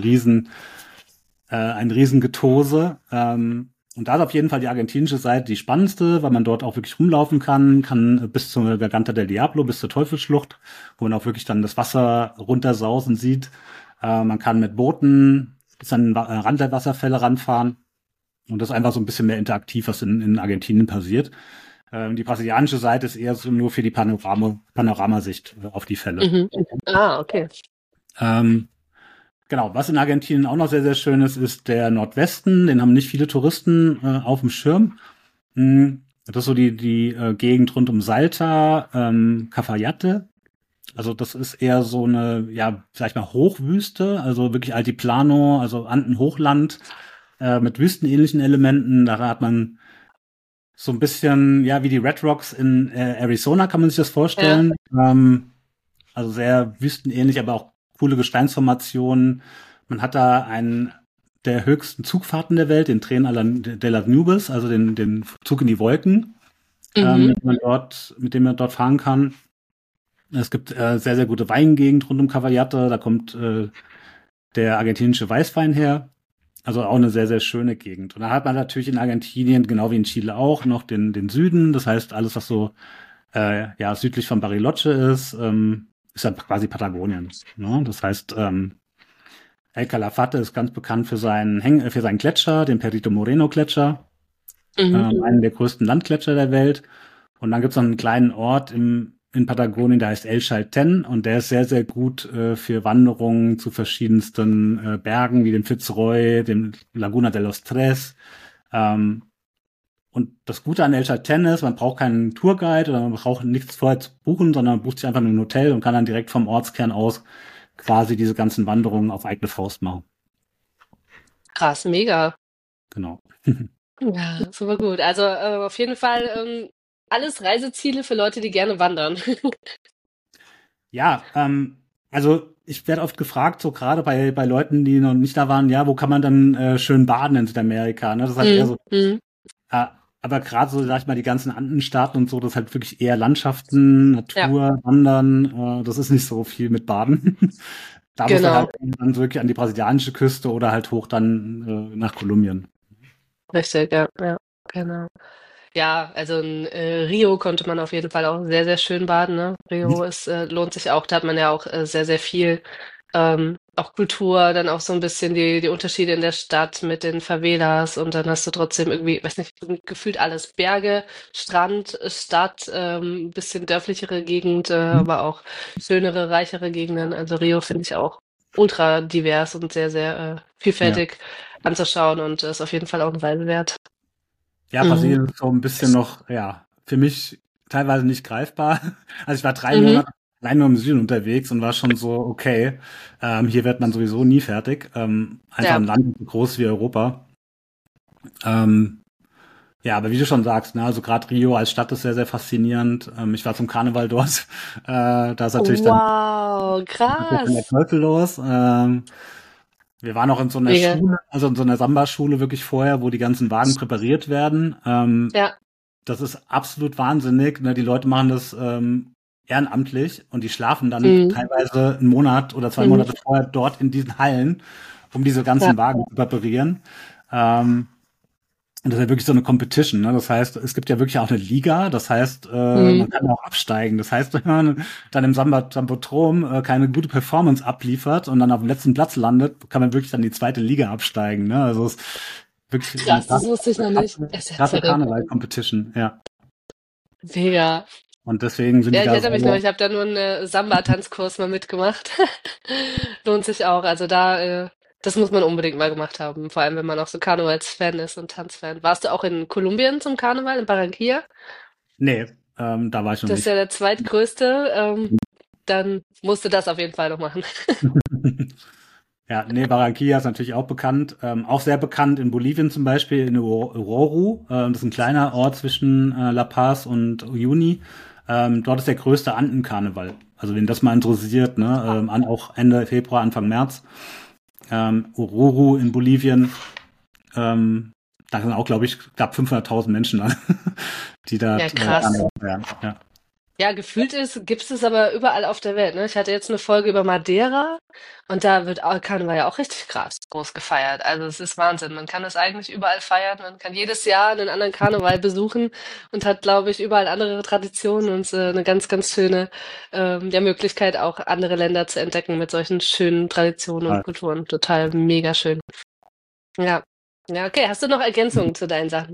riesen Getose. Und da ist auf jeden Fall die argentinische Seite die spannendste, weil man dort auch wirklich rumlaufen kann bis zur Garganta del Diablo, bis zur Teufelsschlucht, wo man auch wirklich dann das Wasser runtersausen sieht. Man kann mit Booten bis an den Rand der Wasserfälle ranfahren. Und das ist einfach so ein bisschen mehr interaktiv, was in Argentinien passiert. Die brasilianische Seite ist eher so nur für die Panoramasicht auf die Fälle. Ah, okay. Genau, was in Argentinien auch noch sehr, sehr schön ist, ist der Nordwesten. Den haben nicht viele Touristen auf dem Schirm. Das ist so die Gegend rund um Salta, Cafayate. Also das ist eher so eine, ja, sag ich mal, Hochwüste, also wirklich Altiplano, also Andenhochland mit wüstenähnlichen Elementen. Da hat man so ein bisschen, ja, wie die Red Rocks in Arizona, kann man sich das vorstellen. Ja. Also sehr wüstenähnlich, aber auch coole Gesteinsformationen. Man hat da einen der höchsten Zugfahrten der Welt, den Tren de las Nubes, also den Zug in die Wolken, mit dem man dort fahren kann. Es gibt sehr, sehr gute Weingegend rund um Cavallate. Da kommt der argentinische Weißwein her. Also auch eine sehr, sehr schöne Gegend. Und da hat man natürlich in Argentinien, genau wie in Chile auch, noch den Süden. Das heißt, alles, was so ja südlich von Bariloche ist dann quasi Patagonien. Ne? Das heißt, El Calafate ist ganz bekannt für seinen Gletscher, den Perito Moreno Gletscher. Einen der größten Landgletscher der Welt. Und dann gibt es noch einen kleinen Ort in Patagonien, der heißt El Chaltén, und der ist sehr, sehr gut für Wanderungen zu verschiedensten Bergen, wie dem Fitzroy, dem Laguna de los Tres. Und das Gute an El Chaltén ist, man braucht keinen Tourguide oder man braucht nichts vorher zu buchen, sondern man bucht sich einfach nur ein Hotel und kann dann direkt vom Ortskern aus quasi diese ganzen Wanderungen auf eigene Faust machen. Krass, mega. Genau. Ja, super gut. Also auf jeden Fall alles Reiseziele für Leute, die gerne wandern. Ja, also ich werde oft gefragt, so gerade bei Leuten, die noch nicht da waren, ja, wo kann man dann schön baden in Südamerika? Ne? Das ist halt eher so, aber gerade so, sag ich mal, die ganzen Andenstaaten und so, das ist halt wirklich eher Landschaften, Natur, Wandern, das ist nicht so viel mit Baden. Da muss man halt dann wirklich an die brasilianische Küste oder halt hoch dann nach Kolumbien. Richtig, ja, genau. Ja, also in Rio konnte man auf jeden Fall auch sehr, sehr schön baden. Ne? Rio lohnt sich auch, da hat man ja auch sehr, sehr viel auch Kultur, dann auch so ein bisschen die Unterschiede in der Stadt mit den Favelas, und dann hast du trotzdem irgendwie, weiß nicht, gefühlt alles Berge, Strand, Stadt, bisschen dörflichere Gegend, aber auch schönere, reichere Gegenden. Also Rio finde ich auch ultra divers und sehr, sehr vielfältig anzuschauen, und ist auf jeden Fall auch eine Reise wert. Ja, Brasilien ist so ein bisschen noch, ja, für mich teilweise nicht greifbar. Also ich war 3 Monate allein nur im Süden unterwegs und war schon so, okay, hier wird man sowieso nie fertig. Einfach ein Land so groß wie Europa. Ja, aber wie du schon sagst, ne, also gerade Rio als Stadt ist sehr, sehr faszinierend. Ich war zum Karneval dort. Da ist natürlich dann krass. der Teufel los. Wir waren auch in so einer Schule, also in so einer Samba-Schule wirklich vorher, wo die ganzen Wagen präpariert werden. Das ist absolut wahnsinnig. Ne? Die Leute machen das ehrenamtlich und die schlafen dann teilweise einen Monat oder 2 Monate vorher dort in diesen Hallen, um diese ganzen Wagen zu präparieren. Und das ist ja wirklich so eine Competition, ne? Das heißt, es gibt ja wirklich auch eine Liga, das heißt, man kann auch absteigen. Das heißt, wenn man dann im Sambotrom keine gute Performance abliefert und dann auf dem letzten Platz landet, kann man wirklich dann die 2. Liga absteigen, ne? Also es ist wirklich das wusste ich noch nicht. Krasse Karneval-Competition, ja. Mega. Und deswegen sind die da ich erinnere mich noch, ich habe da nur einen Samba-Tanzkurs mal mitgemacht. Lohnt sich auch. Also da, das muss man unbedingt mal gemacht haben. Vor allem, wenn man auch so Karnevals-Fan ist und Tanzfan. Warst du auch in Kolumbien zum Karneval, in Barranquilla? Nee, da war ich noch nicht. Das ist ja der zweitgrößte. Dann musst du das auf jeden Fall noch machen. Ja, nee, Barranquilla ist natürlich auch bekannt. Auch sehr bekannt in Bolivien zum Beispiel, in Oruro. Das ist ein kleiner Ort zwischen La Paz und Uyuni. Dort ist der größte Andenkarneval. Also wenn das mal interessiert, ne, auch Ende Februar, Anfang März. Oruro in Bolivien. Da sind auch, glaube ich, gab 500.000 Menschen, die da krass. Ja. Ja, gefühlt gibt es aber überall auf der Welt, ne? Ich hatte jetzt eine Folge über Madeira und da wird Karneval ja auch richtig krass groß gefeiert. Also es ist Wahnsinn. Man kann das eigentlich überall feiern. Man kann jedes Jahr einen anderen Karneval besuchen und hat, glaube ich, überall andere Traditionen und eine ganz, ganz schöne Möglichkeit, auch andere Länder zu entdecken mit solchen schönen Traditionen und Kulturen. Total mega schön. Ja. Ja, okay. Hast du noch Ergänzungen zu deinen Sachen?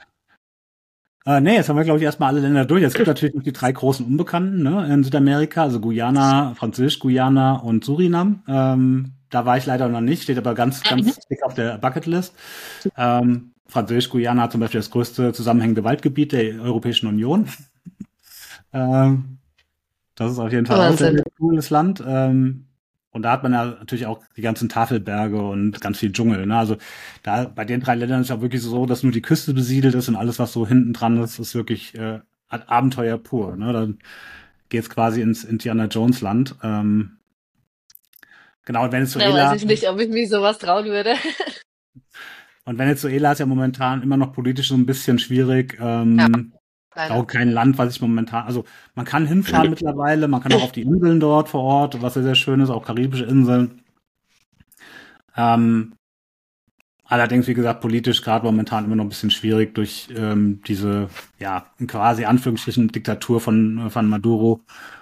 Nee, jetzt haben wir, glaube ich, erstmal alle Länder durch. Es gibt natürlich noch die 3 großen Unbekannten, ne, in Südamerika, also Guyana, Französisch-Guyana und Surinam. Da war ich leider noch nicht, steht aber ganz dick auf der Bucketlist. Französisch-Guyana hat zum Beispiel das größte zusammenhängende Waldgebiet der Europäischen Union. Das ist auf jeden Fall auch ein sehr cooles Land. Und da hat man ja natürlich auch die ganzen Tafelberge und ganz viel Dschungel. Ne? Also da bei den 3 Ländern ist es auch wirklich so, dass nur die Küste besiedelt ist und alles, was so hinten dran ist, ist wirklich Abenteuer pur. Ne? Dann geht's quasi ins Indiana Jones Land. Genau, und Venezuela. Ja, weiß ich nicht, ob ich mich sowas trauen würde. Und Venezuela ist ja momentan immer noch politisch so ein bisschen schwierig. Auch kein Land, was ich momentan, also man kann hinfahren mittlerweile, man kann auch auf die Inseln dort vor Ort, was sehr, sehr schön ist, auch karibische Inseln. Allerdings, wie gesagt, politisch gerade momentan immer noch ein bisschen schwierig durch diese, ja, quasi Anführungsstrichen Diktatur von Maduro,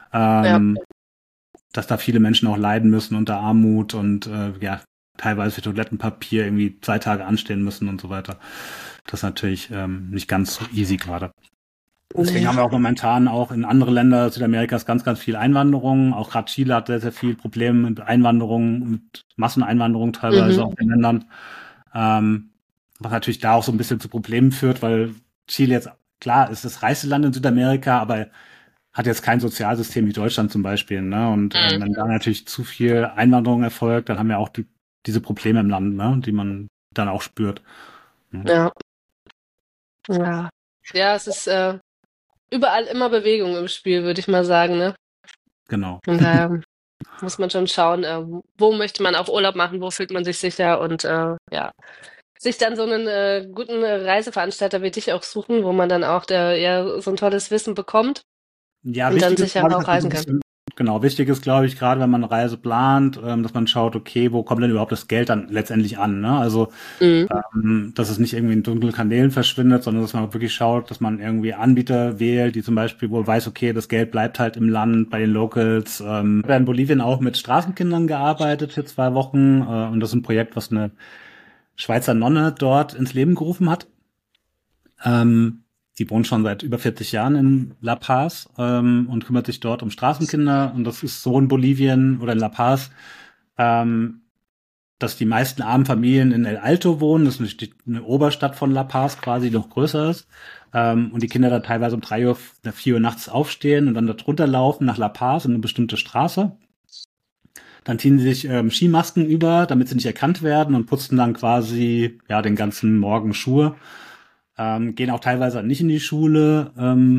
dass da viele Menschen auch leiden müssen unter Armut und ja, teilweise für Toilettenpapier irgendwie 2 Tage anstehen müssen und so weiter. Das ist natürlich nicht ganz so easy gerade. Deswegen haben wir auch momentan auch in andere Länder Südamerikas ganz, ganz viel Einwanderung. Auch gerade Chile hat sehr, sehr viel Probleme mit Einwanderung, mit Masseneinwanderung teilweise auch in Ländern. Was natürlich da auch so ein bisschen zu Problemen führt, weil Chile jetzt, klar, ist das reichste Land in Südamerika, aber hat jetzt kein Sozialsystem wie Deutschland zum Beispiel. Ne? Und wenn da natürlich zu viel Einwanderung erfolgt, dann haben wir auch diese Probleme im Land, ne? Die man dann auch spürt. Ja. Ja. Ja, es ist überall immer Bewegung im Spiel, würde ich mal sagen, ne? Genau. Und daher muss man schon schauen, wo möchte man auch Urlaub machen, wo fühlt man sich sicher und ja, sich dann so einen guten Reiseveranstalter wie dich auch suchen, wo man dann auch ja so ein tolles Wissen bekommt Ja, und dann sicher auch reisen kann. Genau, wichtig ist, glaube ich, gerade wenn man eine Reise plant, dass man schaut, okay, wo kommt denn überhaupt das Geld dann letztendlich an? Ne? Also, dass es nicht irgendwie in dunklen Kanälen verschwindet, sondern dass man wirklich schaut, dass man irgendwie Anbieter wählt, die zum Beispiel, wo weiß, okay, das Geld bleibt halt im Land bei den Locals. Ich habe in Bolivien auch mit Straßenkindern gearbeitet für 2 Wochen und das ist ein Projekt, was eine Schweizer Nonne dort ins Leben gerufen hat. Die wohnt schon seit über 40 Jahren in La Paz und kümmert sich dort um Straßenkinder. Und das ist so in Bolivien oder in La Paz, dass die meisten armen Familien in El Alto wohnen. Das ist eine Oberstadt von La Paz quasi, die noch größer ist. Und die Kinder da teilweise um 3 Uhr, 4 Uhr nachts aufstehen und dann da drunter laufen nach La Paz in eine bestimmte Straße. Dann ziehen sie sich Skimasken über, damit sie nicht erkannt werden und putzen dann quasi ja den ganzen Morgen Schuhe. Gehen auch teilweise nicht in die Schule.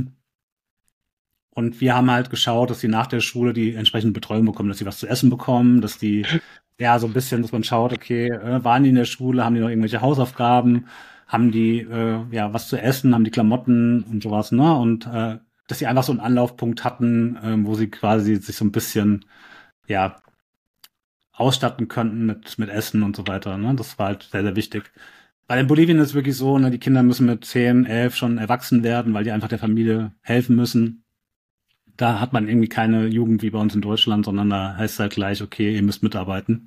Und wir haben halt geschaut, dass sie nach der Schule die entsprechende Betreuung bekommen, dass sie was zu essen bekommen, dass die, ja, so ein bisschen, dass man schaut, okay, waren die in der Schule, haben die noch irgendwelche Hausaufgaben, haben die, ja, was zu essen, haben die Klamotten und sowas, ne? Und dass sie einfach so einen Anlaufpunkt hatten, wo sie quasi sich so ein bisschen, ja, ausstatten könnten mit Essen und so weiter, ne? Das war halt sehr, sehr wichtig. Weil in Bolivien ist es wirklich so, ne, die Kinder müssen mit 10, 11 schon erwachsen werden, weil die einfach der Familie helfen müssen. Da hat man irgendwie keine Jugend wie bei uns in Deutschland, sondern da heißt es halt gleich, okay, ihr müsst mitarbeiten.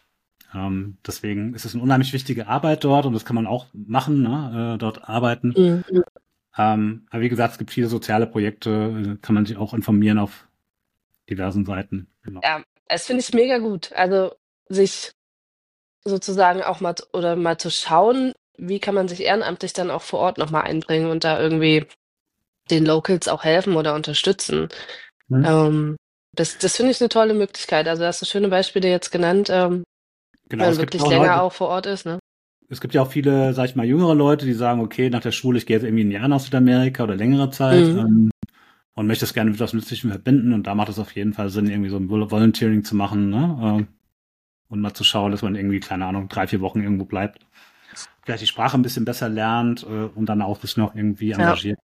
Deswegen ist es eine unheimlich wichtige Arbeit dort und das kann man auch machen, ne, dort arbeiten. Aber wie gesagt, es gibt viele soziale Projekte, kann man sich auch informieren auf diversen Seiten. Genau. Ja, das finde ich mega gut. Also sich sozusagen auch mal zu schauen, wie kann man sich ehrenamtlich dann auch vor Ort nochmal einbringen und da irgendwie den Locals auch helfen oder unterstützen. Das finde ich eine tolle Möglichkeit. Also hast du schöne Beispiele jetzt genannt, Genau, wenn man es gibt wirklich auch länger Leute, auch vor Ort ist, ne? es gibt ja auch viele, sag ich mal, jüngere Leute, die sagen, okay, nach der Schule, ich gehe jetzt irgendwie ein Jahr nach Südamerika oder längere Zeit und möchte das gerne mit was Nützlichem verbinden und da macht es auf jeden Fall Sinn, irgendwie so ein Volunteering zu machen, ne? Und mal zu schauen, dass man irgendwie, keine Ahnung, 3, 4 Wochen irgendwo bleibt. Vielleicht die Sprache ein bisschen besser lernt und dann auch sich noch irgendwie engagiert.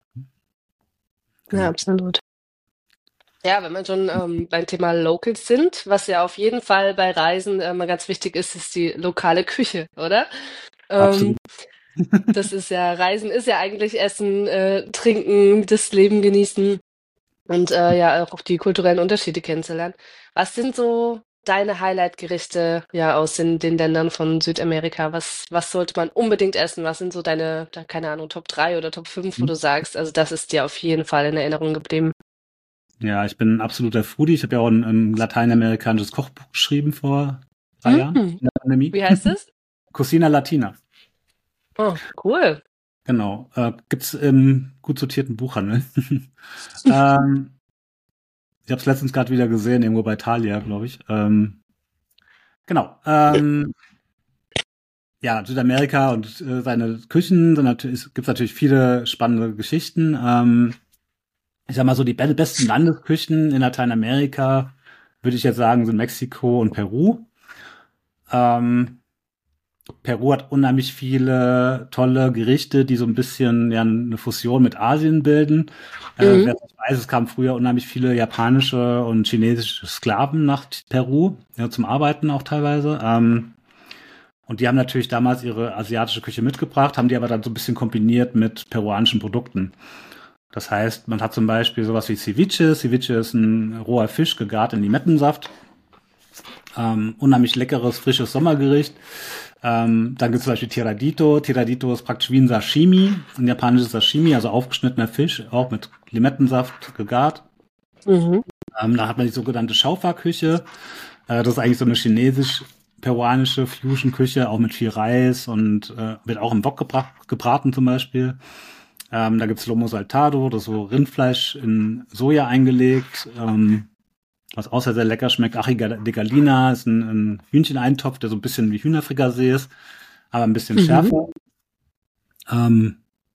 Ja, absolut. Ja, wenn wir schon beim Thema Locals sind, was ja auf jeden Fall bei Reisen mal ganz wichtig ist, ist die lokale Küche, oder? Absolut. Das ist ja, Reisen ist ja eigentlich Essen, Trinken, das Leben genießen und ja auch die kulturellen Unterschiede kennenzulernen. Was sind so deine Highlight-Gerichte ja aus den Ländern von Südamerika? Was sollte man unbedingt essen? Was sind so deine, keine Ahnung, Top 3 oder Top 5, wo du sagst, also das ist dir auf jeden Fall in Erinnerung geblieben? Ja, ich bin ein absoluter Foodie. Ich habe ja auch ein lateinamerikanisches Kochbuch geschrieben vor 3 Jahren Mhm. in der Pandemie. Wie heißt es? Cocina Latina. Oh, cool. Genau. Gibt's im gut sortierten Buchhandel. ähm, Ich habe es letztens gerade wieder gesehen, irgendwo bei Thalia, glaube ich. Genau. Ja, Südamerika und seine Küchen sind natürlich, gibt's natürlich viele spannende Geschichten. Ich sag mal so, die besten Landesküchen in Lateinamerika, würde ich jetzt sagen, sind Mexiko und Peru. Ähm, Peru hat unheimlich viele tolle Gerichte, die so ein bisschen ja eine Fusion mit Asien bilden. Mhm. Wer nicht weiß, es kamen früher unheimlich viele japanische und chinesische Sklaven nach Peru, ja, zum Arbeiten auch teilweise. Und die haben natürlich damals ihre asiatische Küche mitgebracht, haben die aber dann so ein bisschen kombiniert mit peruanischen Produkten. Das heißt, man hat zum Beispiel sowas wie Ceviche. Ceviche ist ein roher Fisch gegart in Limettensaft. Unheimlich leckeres, frisches Sommergericht. Dann gibt es zum Beispiel Tiradito. Tiradito ist praktisch wie ein Sashimi, ein japanisches Sashimi, also aufgeschnittener Fisch, auch mit Limettensaft gegart. Mhm. Da hat man die sogenannte Schaufa-Küche. Das ist eigentlich so eine chinesisch-peruanische Fusion-Küche, auch mit viel Reis und wird auch im Wok gebraten zum Beispiel. Da gibt's Lomo Saltado, das ist so Rindfleisch in Soja eingelegt, was auch sehr, sehr lecker schmeckt. Achi de Gallina ist ein Hühncheneintopf, der so ein bisschen wie Hühnerfrikassee ist, aber ein bisschen schärfer. Ähm,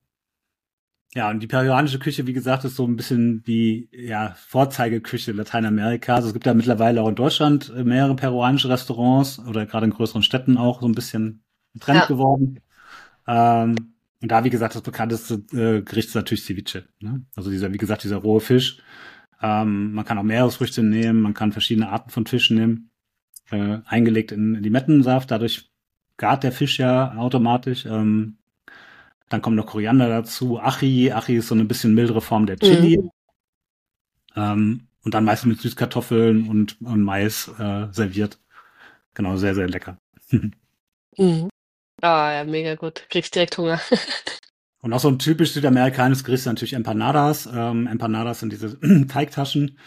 ja, und die peruanische Küche, wie gesagt, ist so ein bisschen die ja, Vorzeigeküche Lateinamerikas. Also es gibt ja mittlerweile auch in Deutschland mehrere peruanische Restaurants oder gerade in größeren Städten auch so ein bisschen ein Trend Ja. geworden. Und da, wie gesagt, das bekannteste Gericht ist natürlich Ceviche. Ne? Also dieser, wie gesagt, dieser rohe Fisch. Man kann auch Meeresfrüchte nehmen, man kann verschiedene Arten von Fisch nehmen, eingelegt in Limettensaft. Dadurch gart der Fisch ja automatisch. Dann kommt noch Koriander dazu. Achi. Achi ist so eine bisschen mildere Form der Chili. Mhm. Und dann meistens mit Süßkartoffeln und Mais serviert. Genau, sehr, sehr lecker. Mhm. Ah, ja, mega gut. Kriegst direkt Hunger. Und auch so ein typisch südamerikanisches Gericht sind natürlich Empanadas. Empanadas sind diese Teigtaschen.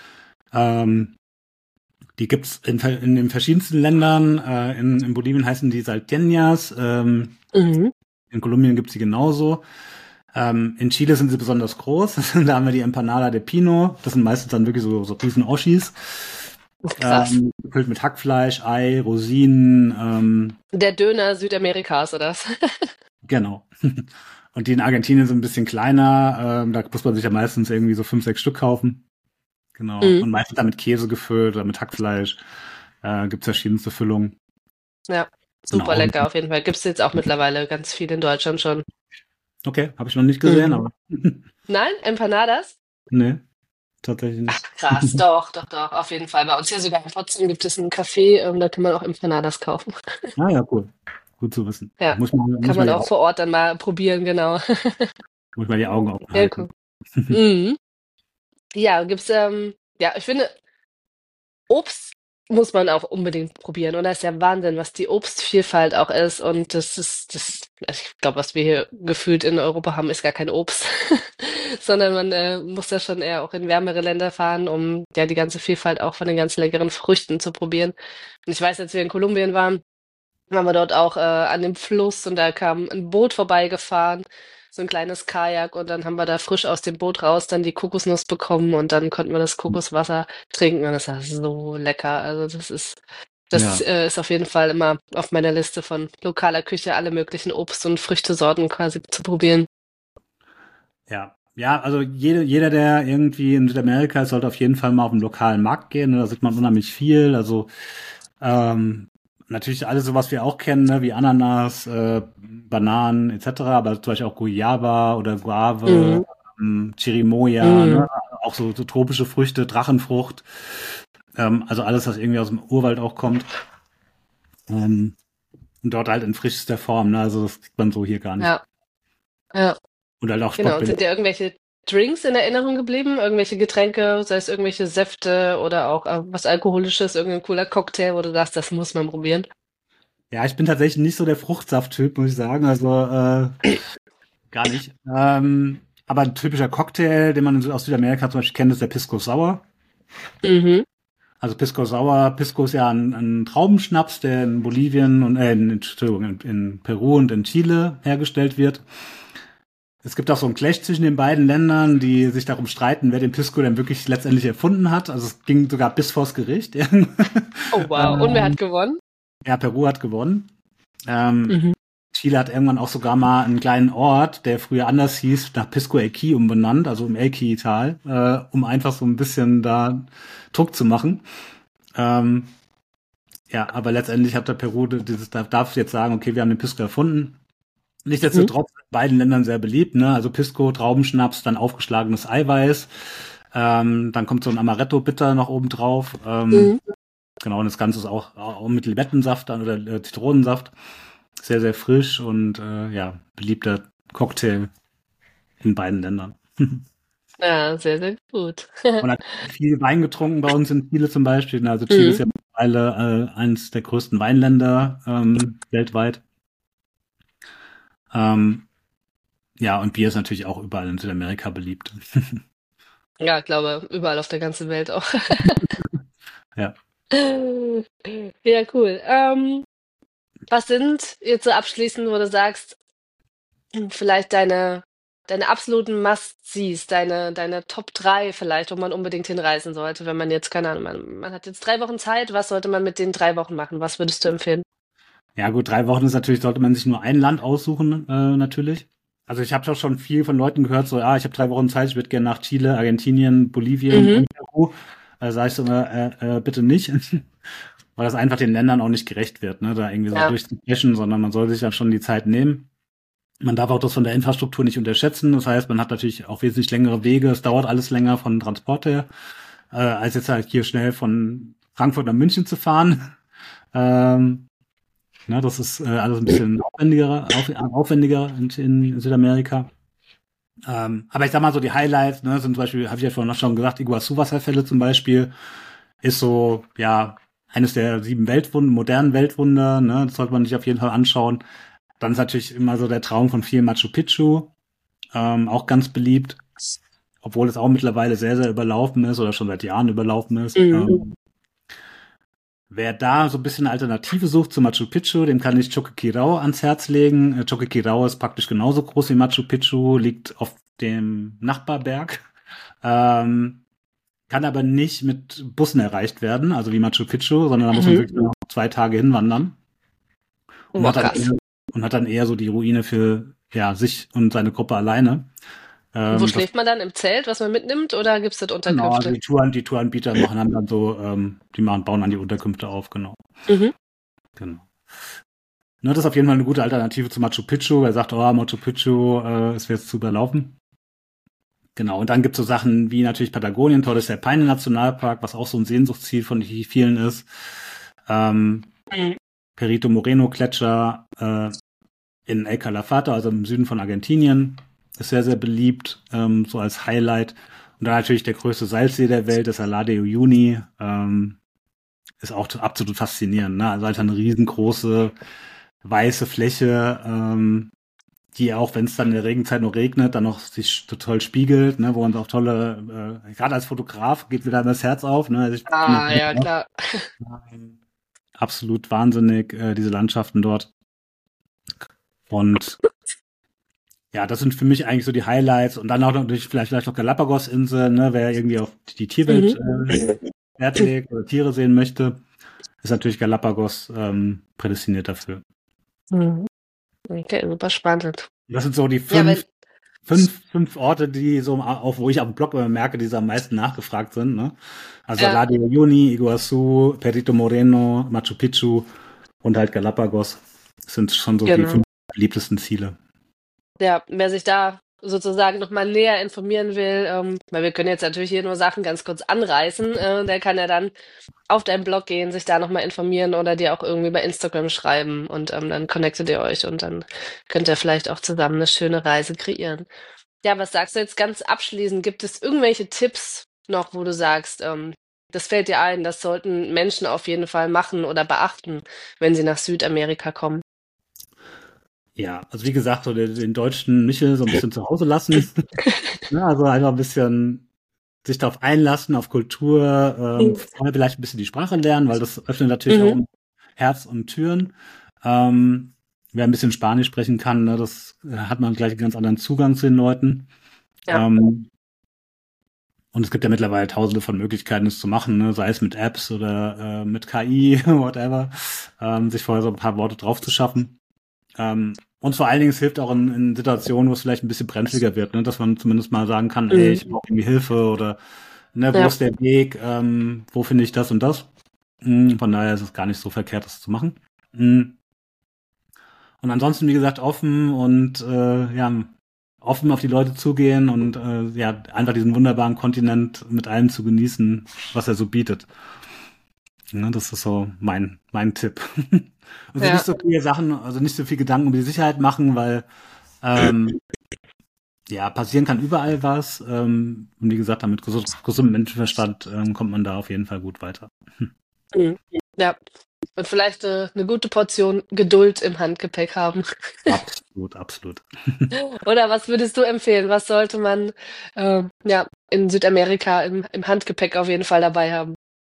Die gibt's in den verschiedensten Ländern. In Bolivien heißen die Salteñas. Mhm. In Kolumbien gibt's die genauso. In Chile sind sie besonders groß. Da haben wir die Empanada de Pino. Das sind meistens dann wirklich so riesen Oschis. Krass. Gefüllt mit Hackfleisch, Ei, Rosinen. Der Döner Südamerikas, oder was? Genau. Und die in Argentinien sind ein bisschen kleiner. Da muss man sich ja meistens irgendwie so 5, 6 Stück kaufen. Genau. Mhm. Und meistens dann mit Käse gefüllt oder mit Hackfleisch. Gibt's verschiedenste Füllungen. Ja, super Genau. lecker auf jeden Fall. Gibt's jetzt auch mittlerweile ganz viel in Deutschland schon. Okay, habe ich noch nicht gesehen, Mhm. aber Nein, Empanadas? nee, tatsächlich Ach, nicht. krass, doch, doch, doch, auf jeden Fall. Bei uns hier sogar in Potsdam gibt es ein Café, da kann man auch Empanadas kaufen. Ah ja, cool. Gut zu wissen. Ja, Muss kann mal man die auch Augen, vor Ort dann mal probieren, genau. muss mal die Augen offen Ja, halten. cool. Mhm. Ja, gibt's, ja, ich finde, Obst muss man auch unbedingt probieren. Und das ist ja Wahnsinn, was die Obstvielfalt auch ist. Und also ich glaube, was wir hier gefühlt in Europa haben, ist gar kein Obst, sondern man muss da schon eher auch in wärmere Länder fahren, um ja die ganze Vielfalt auch von den ganz leckeren Früchten zu probieren. Und ich weiß, als wir in Kolumbien waren wir dort auch an dem Fluss und da kam ein Boot vorbeigefahren, so ein kleines Kajak und dann haben wir da frisch aus dem Boot raus dann die Kokosnuss bekommen und dann konnten wir das Kokoswasser trinken und das war so lecker. Also das Ja, ist auf jeden Fall immer auf meiner Liste von lokaler Küche, alle möglichen Obst- und Früchtesorten quasi zu probieren. ja. Ja, also jeder, der irgendwie in Südamerika ist, sollte auf jeden Fall mal auf den lokalen Markt gehen. Ne? Da sieht man unheimlich viel. Also natürlich alles so, was wir auch kennen, ne? Wie Ananas, Bananen etc., aber zum Beispiel auch Guayaba oder Guave, Mhm. Chirimoya, ne? Mhm. Auch so tropische Früchte, Drachenfrucht, also alles, was irgendwie aus dem Urwald auch kommt. Ähm, und dort halt in frischster Form, ne? Also das kriegt man so hier gar nicht. Ja, ja, Und halt auch genau. Und spottbillig. sind dir irgendwelche Drinks in Erinnerung geblieben? Irgendwelche Getränke, sei es irgendwelche Säfte oder auch was Alkoholisches, irgendein cooler Cocktail, wo du sagst, das muss man probieren? Ja, ich bin tatsächlich nicht so der Fruchtsaft-Typ, muss ich sagen. Also gar nicht. Aber ein typischer Cocktail, den man aus Südamerika zum Beispiel kennt, ist der Pisco Sour. Mhm. Also Pisco Sour, Pisco ist ja ein Traubenschnaps, der in Bolivien und Entschuldigung, in Peru und in Chile hergestellt wird. Es gibt auch so einen Clash zwischen den beiden Ländern, die sich darum streiten, wer den Pisco denn wirklich letztendlich erfunden hat. Also es ging sogar bis vors Gericht. Oh wow. Und wer hat gewonnen? Ja, Peru hat gewonnen. Chile hat irgendwann auch sogar mal einen kleinen Ort, der früher anders hieß, nach Pisco Elqui umbenannt, also im Elqui-Tal, um einfach so ein bisschen da Druck zu machen. Ja, aber letztendlich hat der Peru darf jetzt sagen, okay, wir haben den Pisco erfunden. Nichtsdestotrotz in beiden Ländern sehr beliebt, ne? Also Pisco, Traubenschnaps, dann aufgeschlagenes Eiweiß, dann kommt so ein Amaretto-Bitter noch oben drauf. Genau, und das Ganze ist auch mit Limettensaft dann oder Zitronensaft. Sehr, sehr frisch und ja, beliebter Cocktail in beiden Ländern. Ja, sehr, sehr gut. Und hat viel Wein getrunken bei uns in Chile zum Beispiel. Also Chile ist ja mittlerweile eines der größten Weinländer weltweit. Ja, und Bier ist natürlich auch überall in Südamerika beliebt. Ja, ich glaube, überall auf der ganzen Welt auch. Ja. Ja, cool. Was sind jetzt so abschließend, wo du sagst, vielleicht deine absoluten Must-Sees, deine Top 3 vielleicht, wo man unbedingt hinreisen sollte, wenn man jetzt, keine Ahnung, man hat jetzt 3 Wochen Zeit, was sollte man mit den 3 Wochen machen? Was würdest du empfehlen? Ja, gut, 3 Wochen ist natürlich, sollte man sich nur ein Land aussuchen, natürlich. Also ich habe doch schon viel von Leuten gehört, so, ich habe 3 Wochen Zeit, ich würde gerne nach Chile, Argentinien, Bolivien und Peru. Sag ich so immer, bitte nicht, weil das einfach den Ländern auch nicht gerecht wird, ne, da irgendwie so durchzupreschen, sondern man soll sich ja schon die Zeit nehmen. Man darf auch das von der Infrastruktur nicht unterschätzen. Das heißt, man hat natürlich auch wesentlich längere Wege. Es dauert alles länger von Transport her, als jetzt halt hier schnell von Frankfurt nach München zu fahren. Das ist alles ein bisschen aufwendiger in Südamerika. Aber ich sag mal so, die Highlights, ne, sind zum Beispiel, habe ich ja vorhin schon gesagt, Iguazu-Wasserfälle zum Beispiel, ist so, ja, eines der 7 modernen Weltwunder, ne, das sollte man sich auf jeden Fall anschauen. Dann ist natürlich immer so der Traum von vielen Machu Picchu, auch ganz beliebt, obwohl es auch mittlerweile sehr, sehr überlaufen ist oder schon seit Jahren überlaufen ist. Wer da so ein bisschen eine Alternative sucht zu Machu Picchu, dem kann ich Choqquequirao ans Herz legen. Choqquequirao ist praktisch genauso groß wie Machu Picchu, liegt auf dem Nachbarberg, kann aber nicht mit Bussen erreicht werden, also wie Machu Picchu, sondern da muss man wirklich noch 2 Tage hinwandern. Und hat dann eher so die Ruine für sich und seine Gruppe alleine. Wo schläft man dann? Im Zelt, was man mitnimmt, oder gibt es dort Unterkünfte? Genau, die Touranbieter bauen dann die Unterkünfte auf, genau. Genau. Ne, das ist auf jeden Fall eine gute Alternative zu Machu Picchu. Er sagt, Machu Picchu ist jetzt zu überlaufen. Genau, und dann gibt es so Sachen wie natürlich Patagonien, Torres del Paine Nationalpark, was auch so ein Sehnsuchtsziel von vielen ist. Perito Moreno Gletscher in El Calafate, also im Süden von Argentinien, ist sehr, sehr beliebt, so als Highlight. Und dann natürlich der größte Salzsee der Welt, das Salar de Uyuni, ist auch absolut faszinierend, ne? Also halt eine riesengroße weiße Fläche, die auch, wenn es dann in der Regenzeit noch regnet, dann noch sich total spiegelt, ne? Wo man auch tolle, gerade als Fotograf geht wieder das Herz auf, ne? Also ja, klar. Absolut wahnsinnig, diese Landschaften dort. Und ja, das sind für mich eigentlich so die Highlights. Und dann auch natürlich vielleicht noch Galapagos-Inseln, ne? Wer irgendwie auf die Tierwelt Wert legt oder Tiere sehen möchte, ist natürlich Galapagos prädestiniert dafür. Okay, super spannend. Das sind so die fünf Orte, die so auch, wo ich auf dem Blog immer merke, die so am meisten nachgefragt sind, ne? Also Salar de Uyuni, Iguazu, Perito Moreno, Machu Picchu und halt Galapagos sind schon so die 5 beliebtesten Ziele. Ja, wer sich da sozusagen nochmal näher informieren will, weil wir können jetzt natürlich hier nur Sachen ganz kurz anreißen, der kann ja dann auf deinen Blog gehen, sich da nochmal informieren oder dir auch irgendwie bei Instagram schreiben und dann connectet ihr euch und dann könnt ihr vielleicht auch zusammen eine schöne Reise kreieren. Ja, was sagst du jetzt ganz abschließend? Gibt es irgendwelche Tipps noch, wo du sagst, das fällt dir ein, das sollten Menschen auf jeden Fall machen oder beachten, wenn sie nach Südamerika kommen? Ja, also wie gesagt, so den deutschen Michel so ein bisschen zu Hause lassen. Ja, also einfach ein bisschen sich darauf einlassen, auf Kultur, vorher vielleicht ein bisschen die Sprache lernen, weil das öffnet natürlich auch Herz und Türen. Wer ein bisschen Spanisch sprechen kann, ne, das hat man gleich einen ganz anderen Zugang zu den Leuten. Ja. Und es gibt ja mittlerweile tausende von Möglichkeiten, es zu machen, ne? Sei es mit Apps oder mit KI, whatever, sich vorher so ein paar Worte drauf zu schaffen. Und vor allen Dingen, es hilft auch in Situationen, wo es vielleicht ein bisschen brenzliger wird, ne? Dass man zumindest mal sagen kann, ey, ich brauche irgendwie Hilfe oder ne, wo ist der Weg, wo finde ich das und das. Von daher ist es gar nicht so verkehrt, das zu machen. Und ansonsten, wie gesagt, offen und offen auf die Leute zugehen und einfach diesen wunderbaren Kontinent mit allem zu genießen, was er so bietet. Ne, das ist so mein Tipp. Also nicht so viele Sachen, also nicht so viel Gedanken um die Sicherheit machen, weil passieren kann überall was. Und wie gesagt, damit gesundem Menschenverstand kommt man da auf jeden Fall gut weiter. Ja. Und vielleicht eine gute Portion Geduld im Handgepäck haben. Absolut, absolut. Oder was würdest du empfehlen? Was sollte man in Südamerika im Handgepäck auf jeden Fall dabei haben?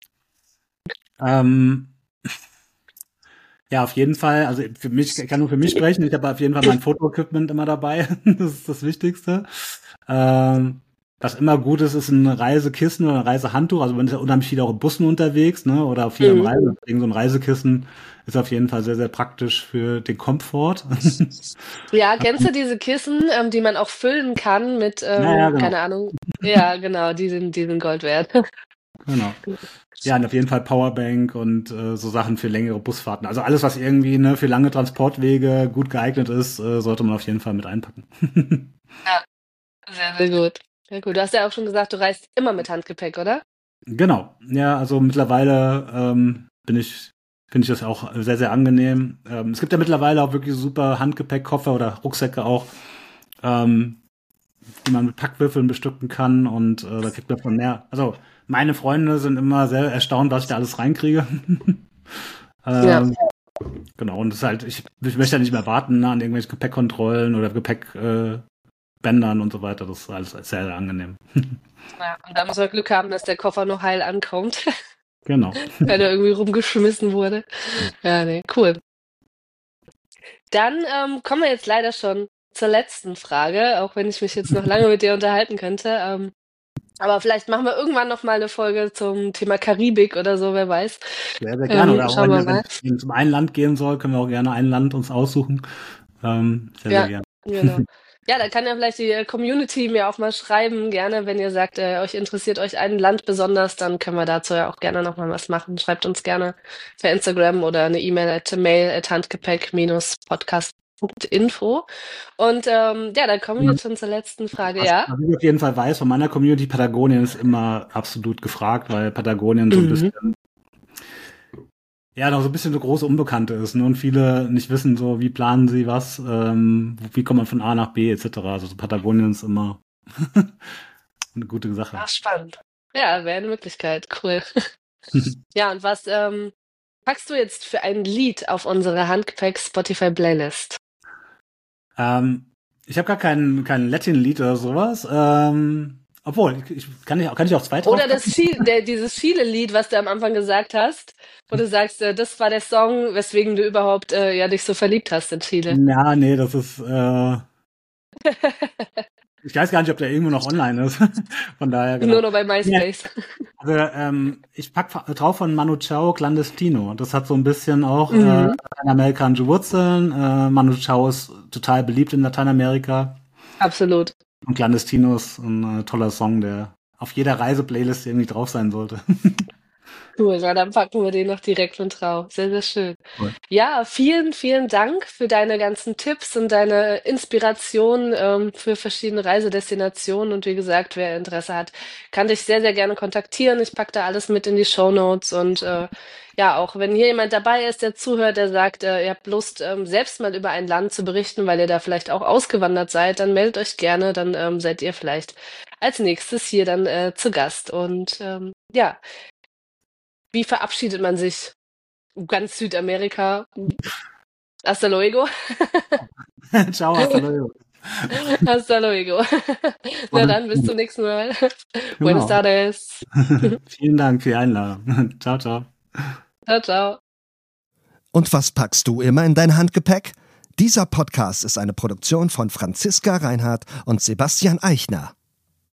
Ja, auf jeden Fall. Also für mich, ich kann nur für mich sprechen. Ich habe auf jeden Fall mein Fotoequipment immer dabei. Das ist das Wichtigste. Was immer gut ist, ist ein Reisekissen oder ein Reisehandtuch. Also man ist ja unheimlich viel auch in Bussen unterwegs, ne? Oder viel am Reisen. Deswegen so ein Reisekissen ist auf jeden Fall sehr, sehr praktisch für den Komfort. Ja, kennst du diese Kissen, die man auch füllen kann mit, Genau. keine Ahnung. Ja, genau, die sind Gold wert. Genau. Ja, und auf jeden Fall Powerbank und so Sachen für längere Busfahrten. Also alles, was irgendwie ne, für lange Transportwege gut geeignet ist, sollte man auf jeden Fall mit einpacken. Ja, sehr, sehr gut. Sehr gut. Du hast ja auch schon gesagt, du reist immer mit Handgepäck, oder? Genau. Ja, also mittlerweile finde ich das auch sehr, sehr angenehm. Es gibt ja mittlerweile auch wirklich super Handgepäckkoffer oder Rucksäcke auch, die man mit Packwürfeln bestücken kann und da kriegt man von mehr. Also meine Freunde sind immer sehr erstaunt, was ich da alles reinkriege. Genau, und das ist halt, ich möchte ja nicht mehr warten ne, an irgendwelchen Gepäckkontrollen oder Gepäckbändern und so weiter. Das ist alles sehr, sehr angenehm. Ja, und da muss man Glück haben, dass der Koffer noch heil ankommt, Genau. wenn er irgendwie rumgeschmissen wurde. Ja, nee, cool. Dann kommen wir jetzt leider schon zur letzten Frage, auch wenn ich mich jetzt noch lange mit dir unterhalten könnte. Aber vielleicht machen wir irgendwann noch mal eine Folge zum Thema Karibik oder so, wer weiß. Sehr, sehr gerne. Oder auch Schauen wir mal. wenn es um ein Land gehen soll, können wir auch gerne ein Land uns aussuchen. Sehr, sehr gerne. Genau. Ja, da kann ja vielleicht die Community mir auch mal schreiben, gerne, wenn ihr sagt, euch interessiert euch ein Land besonders, dann können wir dazu ja auch gerne noch mal was machen. Schreibt uns gerne per Instagram oder eine E-Mail mail@handgepäck-podcast.info. Und dann kommen wir jetzt schon zur letzten Frage, ja? Was ich auf jeden Fall weiß von meiner Community, Patagonien ist immer absolut gefragt, weil Patagonien so ein bisschen noch so ein bisschen eine große Unbekannte ist, ne? Und viele nicht wissen so, wie planen sie was, wie kommt man von A nach B etc. Also so Patagonien ist immer eine gute Sache. Ach, spannend. Ja, wäre eine Möglichkeit. Cool. Ja, und was packst du jetzt für ein Lied auf unsere Handgepäck-Spotify-Playlist? Ich habe gar kein Latin-Lied oder sowas. Obwohl, kann ich auch zwei drauf Oder dieses Chile-Lied, was du am Anfang gesagt hast, wo du sagst, das war der Song, weswegen du überhaupt dich so verliebt hast in Chile. Ja, nee, das ist ich weiß gar nicht, ob der irgendwo noch online ist. Von daher, genau. Nur noch bei MySpace. Ja, also ich pack drauf von Manu Chao Clandestino. Das hat so ein bisschen auch lateinamerikanische Wurzeln. Manu Chao ist total beliebt in Lateinamerika. Absolut. Und Clandestino ist ein toller Song, der auf jeder Reiseplaylist irgendwie drauf sein sollte. Cool, na, dann packen wir den noch direkt mit drauf. Sehr, sehr schön. Cool. Ja, vielen, vielen Dank für deine ganzen Tipps und deine Inspiration für verschiedene Reisedestinationen. Und wie gesagt, wer Interesse hat, kann dich sehr, sehr gerne kontaktieren. Ich packe da alles mit in die Shownotes. Und auch wenn hier jemand dabei ist, der zuhört, der sagt, ihr habt Lust, selbst mal über ein Land zu berichten, weil ihr da vielleicht auch ausgewandert seid, dann meldet euch gerne. Dann seid ihr vielleicht als nächstes hier dann zu Gast. Und wie verabschiedet man sich? Ganz Südamerika. Hasta luego. Ciao, hasta luego. Hasta luego. Na dann, bis zum nächsten Mal. Buenas Genau. tardes. Vielen Dank für die Einladung. Ciao, ciao. Ciao, ciao. Und was packst du immer in dein Handgepäck? Dieser Podcast ist eine Produktion von Franziska Reinhardt und Sebastian Eichner.